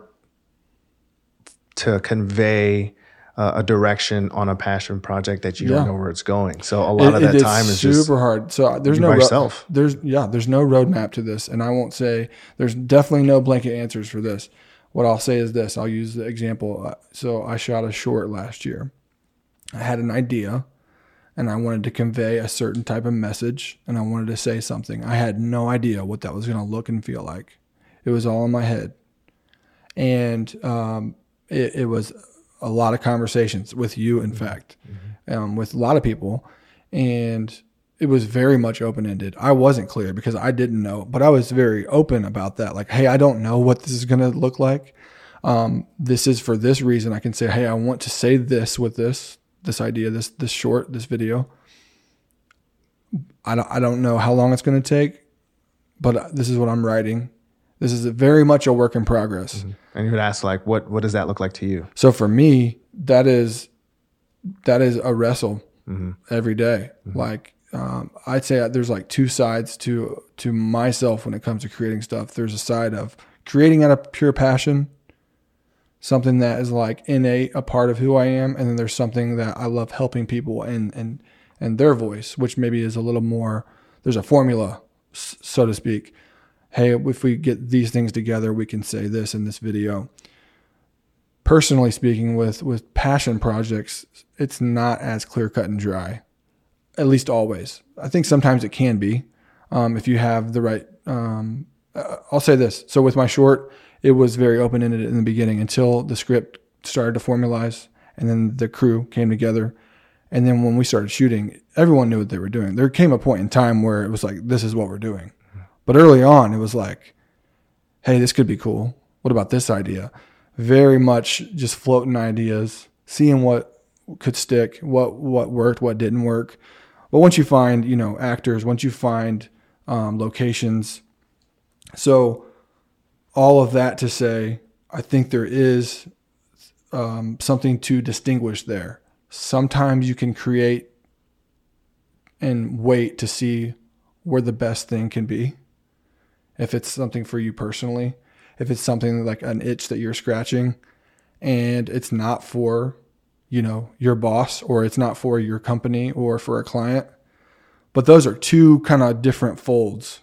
to convey a direction on a passion project that you don't know where it's going. So a lot of that time is super just hard. So there's no yourself. There's no roadmap to this, and I won't say there's definitely no blanket answers for this. What I'll say is this: I'll use the example. So I shot a short last year. I had an idea, and I wanted to convey a certain type of message, and I wanted to say something. I had no idea what that was going to look and feel like. It was all in my head, and it was a lot of conversations with you, in fact, with a lot of people. And it was very much open-ended. I wasn't clear because I didn't know, but I was very open about that. Like, hey, I don't know what this is going to look like. This is for this reason. I can say, hey, I want to say this with this idea, this short, this video. I don't know how long it's going to take, but this is what I'm writing. This is very much a work in progress. Mm-hmm. And you would ask, like, what does that look like to you? So for me, that is a wrestle every day. Mm-hmm. Like, I'd say there's like two sides to myself when it comes to creating stuff. There's a side of creating out of pure passion, something that is like innate, a part of who I am. And then there's something that I love helping people and their voice, which maybe is a little more, there's a formula, so to speak. Hey, if we get these things together, we can say this in this video. Personally speaking, with passion projects, it's not as clear cut and dry, at least always. I think sometimes it can be, if you have the right, I'll say this. So with my short, it was very open-ended in the beginning until the script started to formalize, and then the crew came together. And then when we started shooting, everyone knew what they were doing. There came a point in time where it was like, this is what we're doing. But early on, it was like, hey, this could be cool. What about this idea? Very much just floating ideas, seeing what could stick, what worked, what didn't work. But once you find, actors, once you find locations. So all of that to say, I think there is something to distinguish there. Sometimes you can create and wait to see where the best thing can be. If it's something for you personally, if it's something like an itch that you're scratching and it's not for, your boss, or it's not for your company or for a client, but those are two kind of different folds,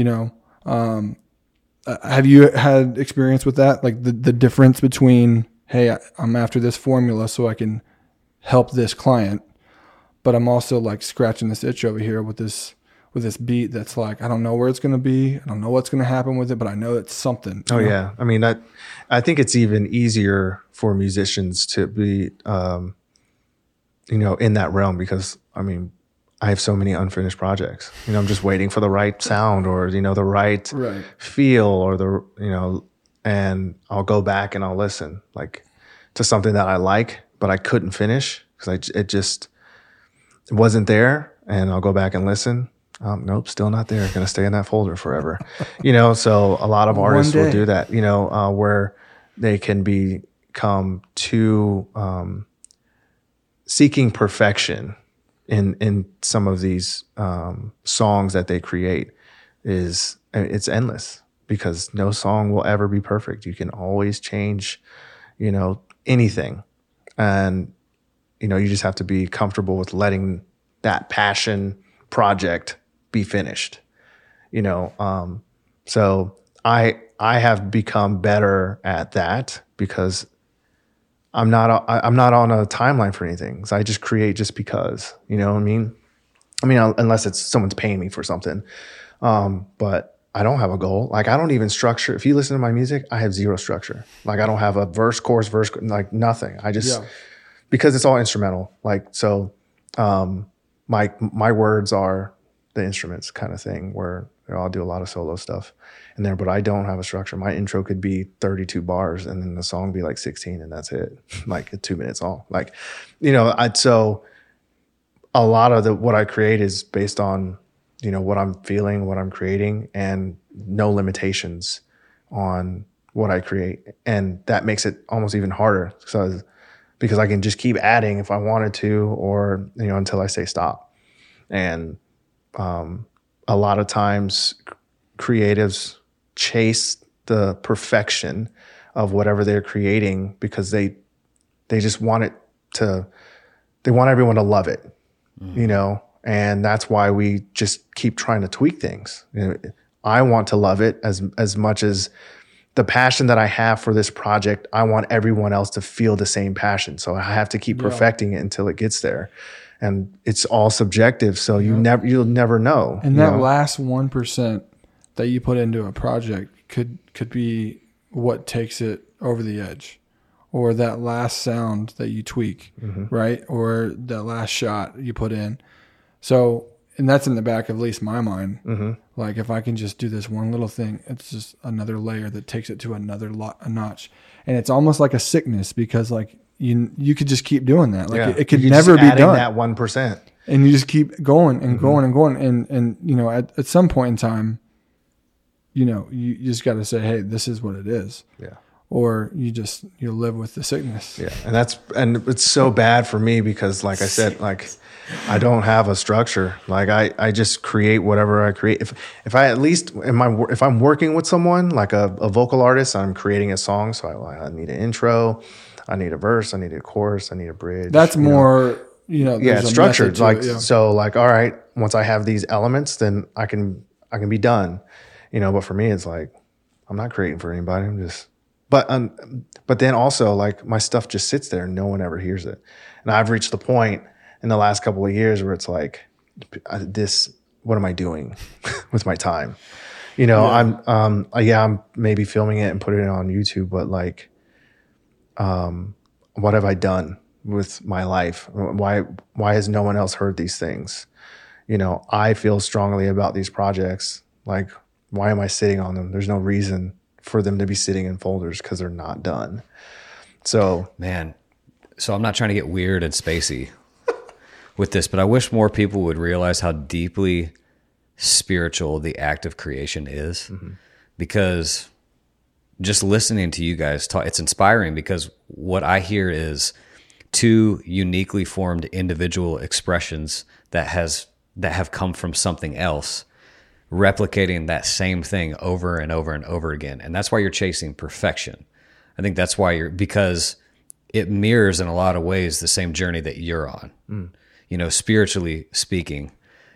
have you had experience with that? Like the difference between, hey, I'm after this formula so I can help this client, but I'm also like scratching this itch over here with this beat that's like, I don't know where it's going to be. I don't know what's going to happen with it, but I know it's something. Oh, yeah. I mean, I think it's even easier for musicians to be, in that realm because, I mean, I have so many unfinished projects. I'm just waiting for the right sound or, the right feel or and I'll go back and I'll listen like to something that I like, but I couldn't finish because it wasn't there. And I'll go back and listen. Nope, still not there. Going to stay in that folder forever. So a lot of artists will do that, where they can become too seeking perfection in some of these songs that they create. It's endless because no song will ever be perfect. You can always change, anything. And, you just have to be comfortable with letting that passion project be finished, so I have become better at that because I'm not on a timeline for anything. So I just create just because, you know what I mean? Unless it's someone's paying me for something. But I don't have a goal. Like I don't even structure. If you listen to my music, I have zero structure. Like I don't have a verse, chorus, like nothing. I just, because it's all instrumental. Like, so, my words are the instruments kind of thing where I'll do a lot of solo stuff in there, but I don't have a structure. My intro could be 32 bars and then the song be like 16 and that's it. Like 2 minutes long. Like, so a lot of what I create is based on, what I'm feeling, what I'm creating, and no limitations on what I create. And that makes it almost even harder because I can just keep adding if I wanted to, or, until I say stop. And a lot of times creatives chase the perfection of whatever they're creating because they just want they want everyone to love it, and that's why we just keep trying to tweak things. I want to love it as much as the passion that I have for this project. I want everyone else to feel the same passion. So I have to keep perfecting it until it gets there. And it's all subjective, so you'll never know. And that last 1% that you put into a project could be what takes it over the edge, or that last sound that you tweak, right? Or that last shot you put in. So, and that's in the back of at least my mind. Like if I can just do this one little thing, it's just another layer that takes it to another notch. And it's almost like a sickness because like, you could just keep doing that. Like it could never be done. That 1%, and you just keep going and going and going. And at some point in time, you just got to say, hey, this is what it is. Yeah. Or you live with the sickness. Yeah. And it's so bad for me because, like I said, like I don't have a structure. Like I just create whatever I create. If I at least if I'm working with someone like a vocal artist, I'm creating a song. So I need an intro. I need a verse, I need a chorus, I need a bridge. That's more, it's structured. Like, so like, all right, once I have these elements, then I can be done, but for me, it's like, I'm not creating for anybody. I'm just, but then also like my stuff just sits there and no one ever hears it. And I've reached the point in the last couple of years where it's like, what am I doing with my time? I'm maybe filming it and putting it on YouTube, but like, what have I done with my life? Why has no one else heard these things? I feel strongly about these projects. Like, why am I sitting on them? There's no reason for them to be sitting in folders because they're not done. So, man, I'm not trying to get weird and spacey with this, but I wish more people would realize how deeply spiritual the act of creation is, because just listening to you guys talk, it's inspiring because what I hear is two uniquely formed individual expressions that have come from something else, replicating that same thing over and over and over again. And that's why you're chasing perfection. I think that's why because it mirrors in a lot of ways the same journey that you're on. Spiritually speaking,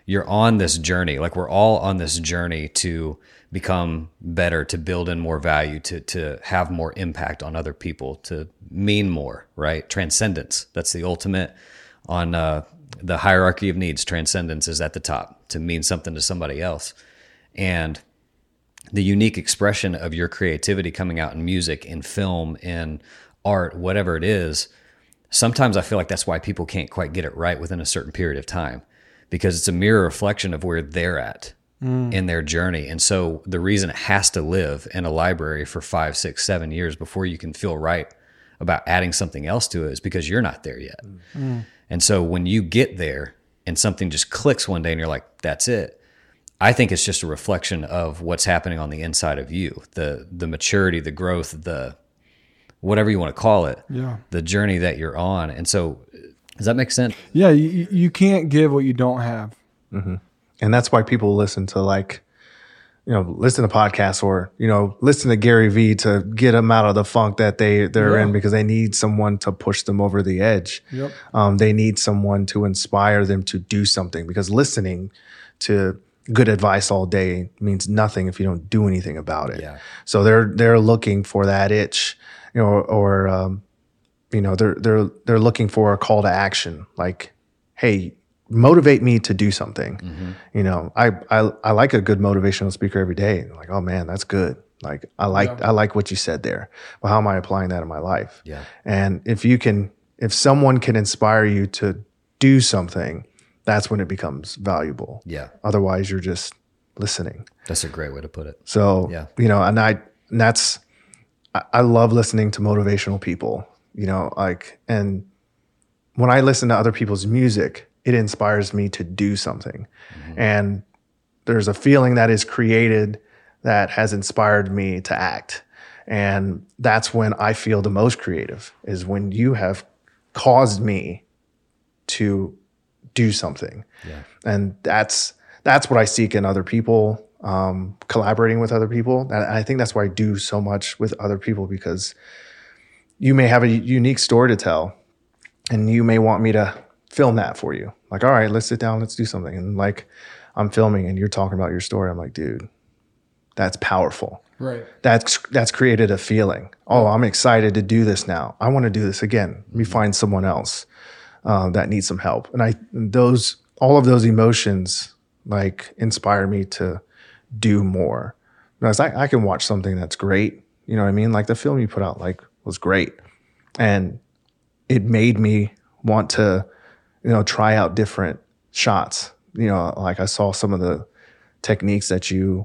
you're on this journey. Like we're all on this journey to become better, to build in more value, to have more impact on other people, to mean more, right? Transcendence. That's the ultimate on the hierarchy of needs. Transcendence is at the top, to mean something to somebody else. And the unique expression of your creativity coming out in music, in film, in art, whatever it is, sometimes I feel like that's why people can't quite get it right within a certain period of time, because it's a mirror reflection of where they're at in their journey. And so the reason it has to live in a library for 5, 6, 7 years before you can feel right about adding something else to it is because you're not there yet. And so when you get there and something just clicks one day and you're like, that's it, I think it's just a reflection of what's happening on the inside of you, the maturity, the growth, the whatever you want to call it, the journey that you're on. And so does that make sense? Yeah, you can't give what you don't have. And that's why people listen to listen to podcasts or, listen to Gary Vee to get them out of the funk that they're in, because they need someone to push them over the edge. They need someone to inspire them to do something, because listening to good advice all day means nothing if you don't do anything about it. So they're looking for that itch, or they're looking for a call to action, like, hey, motivate me to do something. I like a good motivational speaker every day. Like, oh man, that's good. Like, I like what you said there. Well, how am I applying that in my life? And if someone can inspire you to do something, that's when it becomes valuable. Otherwise you're just listening. That's a great way to put it. So, I love listening to motivational people, and when I listen to other people's music, it inspires me to do something. And there's a feeling that is created that has inspired me to act. And that's when I feel the most creative, is when you have caused me to do something. And that's what I seek in other people, collaborating with other people. And I think that's why I do so much with other people, because you may have a unique story to tell and you may want me to film that for you. Like, all right, let's sit down, let's do something. And like, I'm filming and you're talking about your story. I'm like, dude, that's powerful. Right. That's created a feeling. Oh, I'm excited to do this now. I want to do this again. Let me find someone else that needs some help. And all of those emotions like inspire me to do more. Because I can watch something that's great. You know what I mean? Like the film you put out was great. And it made me want to, try out different shots. Like I saw some of the techniques that you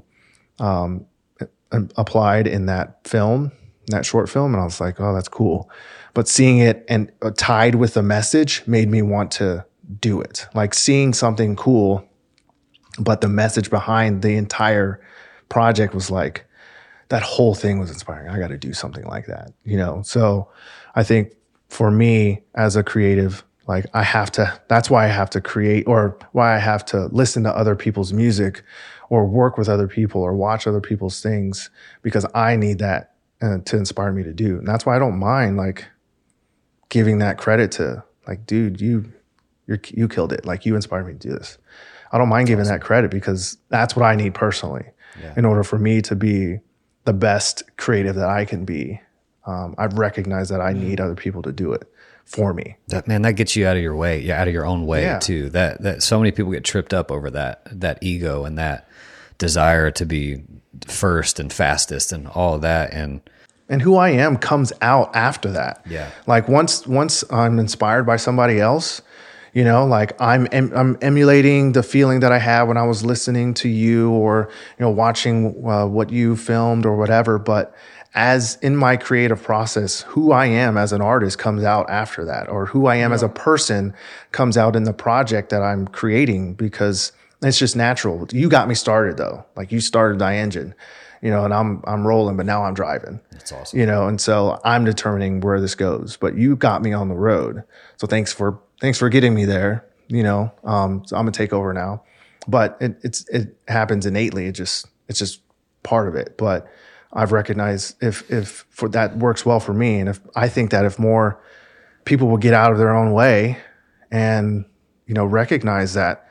applied in that film, that short film. And I was like, oh, that's cool. But seeing it and tied with the message made me want to do it. Like seeing something cool, but the message behind the entire project was like, that whole thing was inspiring. I got to do something like that, So I think for me as a creative, like that's why I have to create, or why I have to listen to other people's music or work with other people or watch other people's things, because I need that to inspire me to do. And that's why I don't mind like giving that credit to like, dude, you killed it. Like you inspired me to do this. I don't mind giving that credit, because that's what I need personally in order for me to be the best creative that I can be. I've recognized that I need other people to do it for me. That gets you out of your way, out of your own way too. That so many people get tripped up over that ego and that desire to be first and fastest and all of that. And who I am comes out after that. Like once I'm inspired by somebody else, like I'm emulating the feeling that I had when I was listening to you or, watching what you filmed or whatever. But as in my creative process, who I am as an artist comes out after that, or who I am as a person comes out in the project that I'm creating, because it's just natural. You got me started though. Like you started my engine, and I'm rolling, but now I'm driving. That's awesome. And so I'm determining where this goes, but you got me on the road. So thanks for getting me there. So I'm gonna take over now, but it happens innately. It's just part of it. But I've recognized if for that works well for me, and if I think that if more people will get out of their own way and recognize that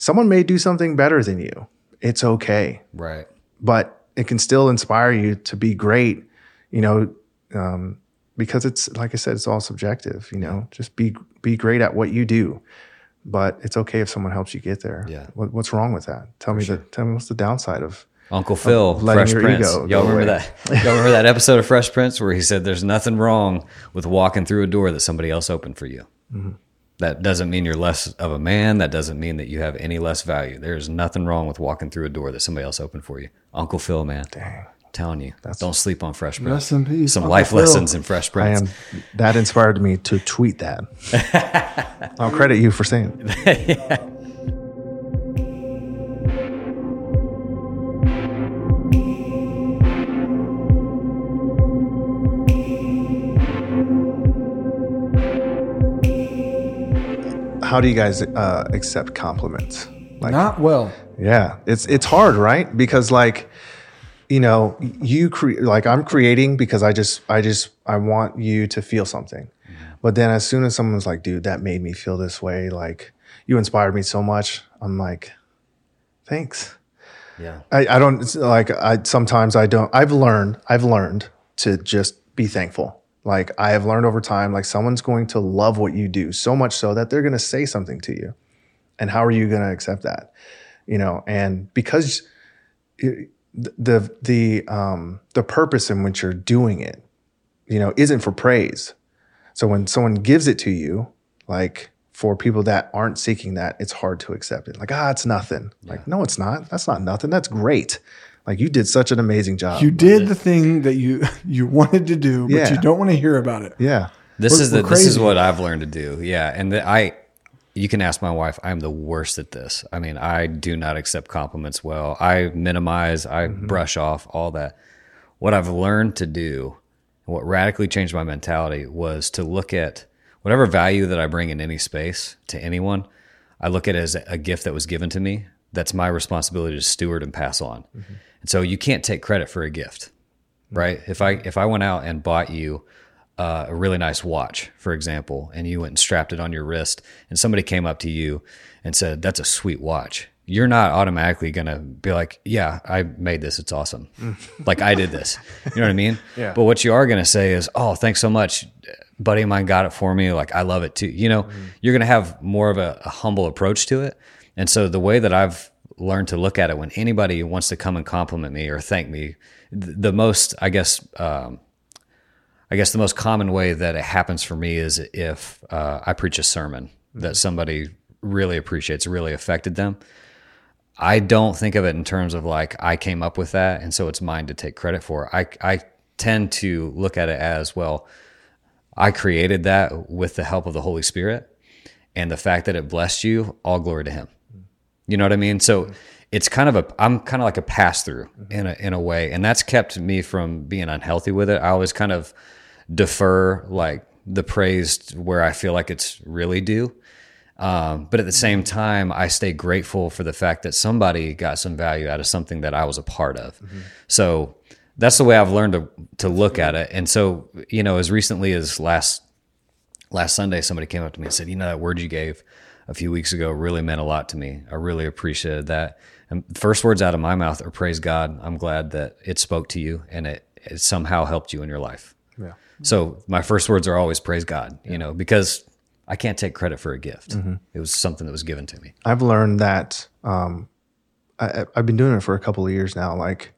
someone may do something better than you. It's okay. Right. But it can still inspire you to be great, because it's, like I said, it's all subjective, just be great at what you do. But it's okay if someone helps you get there. Yeah. What's wrong with that? Tell me what's the downside of Uncle Phil, letting Fresh your Prince. ego Y'all go remember away. that? Y'all remember that episode of Fresh Prince where he said, "There's nothing wrong with walking through a door that somebody else opened for you. That doesn't mean you're less of a man. That doesn't mean that you have any less value. There's nothing wrong with walking through a door that somebody else opened for you." Uncle Phil, man. Dang. I'm telling you, don't sleep on Fresh Prince. Rest in peace, Some Uncle life Phil. lessons in Fresh Prince. That inspired me to tweet that. I'll credit you for saying it. How do you guys accept compliments? Like, Not well. yeah, it's hard, right? Because like, I'm creating because I want you to feel something. But then as soon as someone's like, dude, that made me feel this way, like you inspired me so much, I'm like, thanks. Yeah. Sometimes I don't. I've learned to just be thankful. Like I have learned over time, like someone's going to love what you do so much so that they're going to say something to you. And how are you going to accept that? And because the purpose in which you're doing it, isn't for praise. So when someone gives it to you, like for people that aren't seeking that, it's hard to accept it. Like, it's nothing. Yeah. Like, no, it's not. That's not nothing. That's great. Like you did such an amazing job. You did the thing that you wanted to do, but you don't want to hear about it. Yeah. This is what I've learned to do. Yeah. And you can ask my wife, I'm the worst at this. I mean, I do not accept compliments well. I minimize, I brush off all that. What I've learned to do, what radically changed my mentality was to look at whatever value that I bring in any space to anyone, I look at it as a gift that was given to me. That's my responsibility to steward and pass on. And so you can't take credit for a gift, right? If I went out and bought you a really nice watch, for example, and you went and strapped it on your wrist, and somebody came up to you and said, "That's a sweet watch," you're not automatically going to be like, "Yeah, I made this. It's awesome. Like I did this." You know what I mean? Yeah. But what you are going to say is, "Oh, thanks so much. Buddy of mine got it for me. Like I love it too." You're going to have more of a humble approach to it. And so the way that I've learned to look at it, when anybody wants to come and compliment me or thank me, the most, I guess the most common way that it happens for me is if I preach a sermon that somebody really appreciates, really affected them. I don't think of it in terms of like, I came up with that, and so it's mine to take credit for. I tend to look at it as, well, I created that with the help of the Holy Spirit, and the fact that it blessed you, all glory to Him. You know what I mean? So it's I'm kind of like a pass through in a way, and that's kept me from being unhealthy with it. I always kind of defer like the praise where I feel like it's really due. But at the same time, I stay grateful for the fact that somebody got some value out of something that I was a part of. So that's the way I've learned to look at it. And so, as recently as last Sunday, somebody came up to me and said, "That word you gave a few weeks ago really meant a lot to me. I really appreciated that." And the first words out of my mouth are, "Praise God. I'm glad that it spoke to you and it somehow helped you in your life." Yeah. So my first words are always praise God, because I can't take credit for a gift. It was something that was given to me. I've learned that I've been doing it for a couple of years now. Like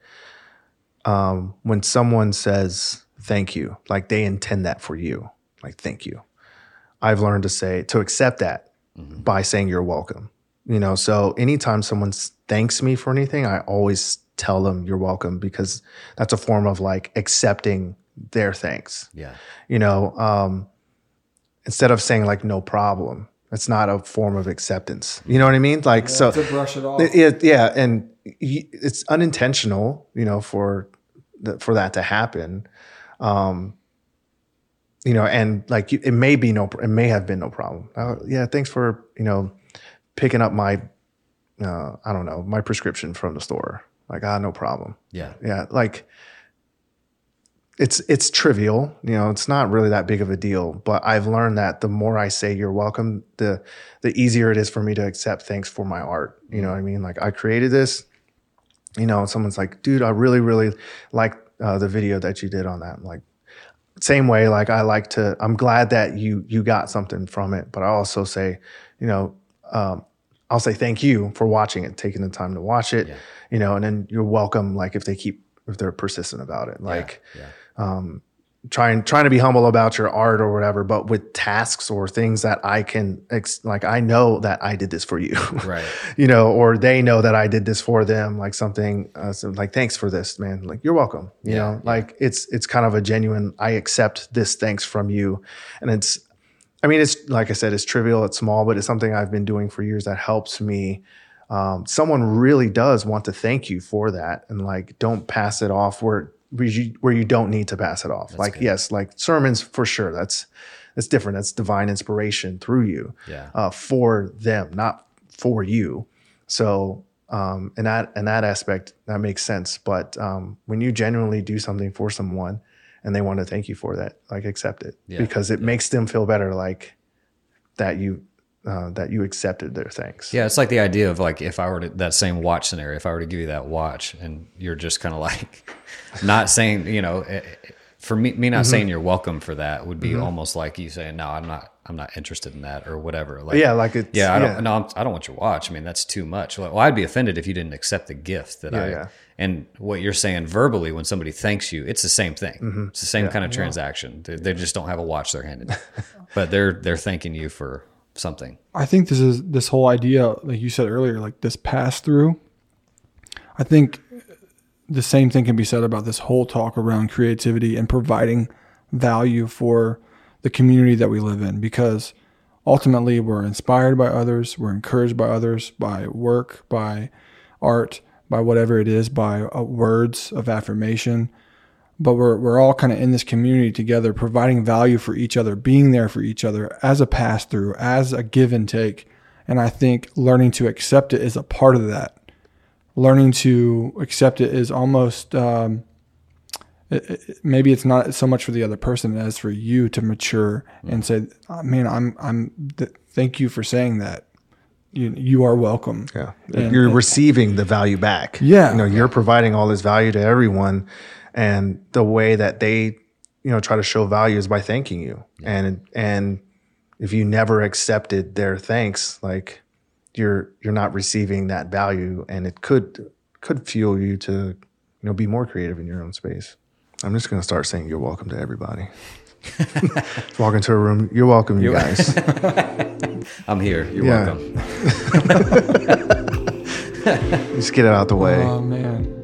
when someone says thank you, like they intend that for you, like thank you. I've learned to accept that by saying you're welcome. So anytime someone thanks me for anything, I always tell them you're welcome, because that's a form of like accepting their thanks. Yeah. Instead of saying like no problem, it's not a form of acceptance. You know what I mean? Like, so to brush it off. And it's unintentional, for that to happen. And like it may have been no problem. Yeah, thanks for picking up my my prescription from the store. Like, no problem. Yeah. Yeah, like it's trivial, it's not really that big of a deal, but I've learned that the more I say you're welcome, the easier it is for me to accept thanks for my art. You know what I mean? Like, I created this, someone's like, dude, I really, really like the video that you did on that. Like, same way, like, I'm glad that you got something from it, but I also say, I'll say thank you for watching it, taking the time to watch it, and then you're welcome. Like, if they're persistent about it, like, trying to be humble about your art or whatever, but with tasks or things that I can, like, I know that I did this for you, right? Or they know that I did this for them, like something, so like, thanks for this, man. Like, you're welcome. Like, it's kind of a genuine, I accept this thanks from you. And it's like I said, it's trivial, it's small, but it's something I've been doing for years that helps me. Someone really does want to thank you for that, and like, don't pass it off where you don't need to pass it off. That's like, good. Yes, like sermons for sure. That's different. That's divine inspiration through you, for them, not for you. So, in that aspect, that makes sense. But when you genuinely do something for someone and they want to thank you for that, like, accept it, because it makes them feel better, like that you accepted their thanks. Yeah, it's like the idea of, like, if I were to, that same watch scenario, if I were to give you that watch and you're just kind of like not saying, for me not saying you're welcome for that would be almost like you saying, no, I'm not interested in that or whatever. Like, I don't want your watch. I mean, that's too much. Like, well, I'd be offended if you didn't accept the gift that and what you're saying verbally when somebody thanks you, it's the same thing. It's the same kind of transaction. They just don't have a watch they're handing, but they're thanking you for something. I think this whole idea, like you said earlier, like this pass through. I think the same thing can be said about this whole talk around creativity and providing value for the community that we live in, because ultimately we're inspired by others, we're encouraged by others, by work, by art, by whatever it is, by words of affirmation. But we're all kind of in this community together, providing value for each other, being there for each other as a pass through, as a give and take. And I think learning to accept it is a part of that. Learning to accept it is almost, maybe it's not so much for the other person as for you to mature and say, man, thank you for saying that. You are welcome. Yeah. You're receiving the value back. Yeah. You're providing all this value to everyone. And the way that they, try to show value is by thanking you. Yeah. And if you never accepted their thanks, like, you're not receiving that value, and it could fuel you to, be more creative in your own space. I'm just going to start saying you're welcome to everybody. Walk into a room, you're welcome, you guys. I'm here. You're welcome. Just get it out the way. Oh, man.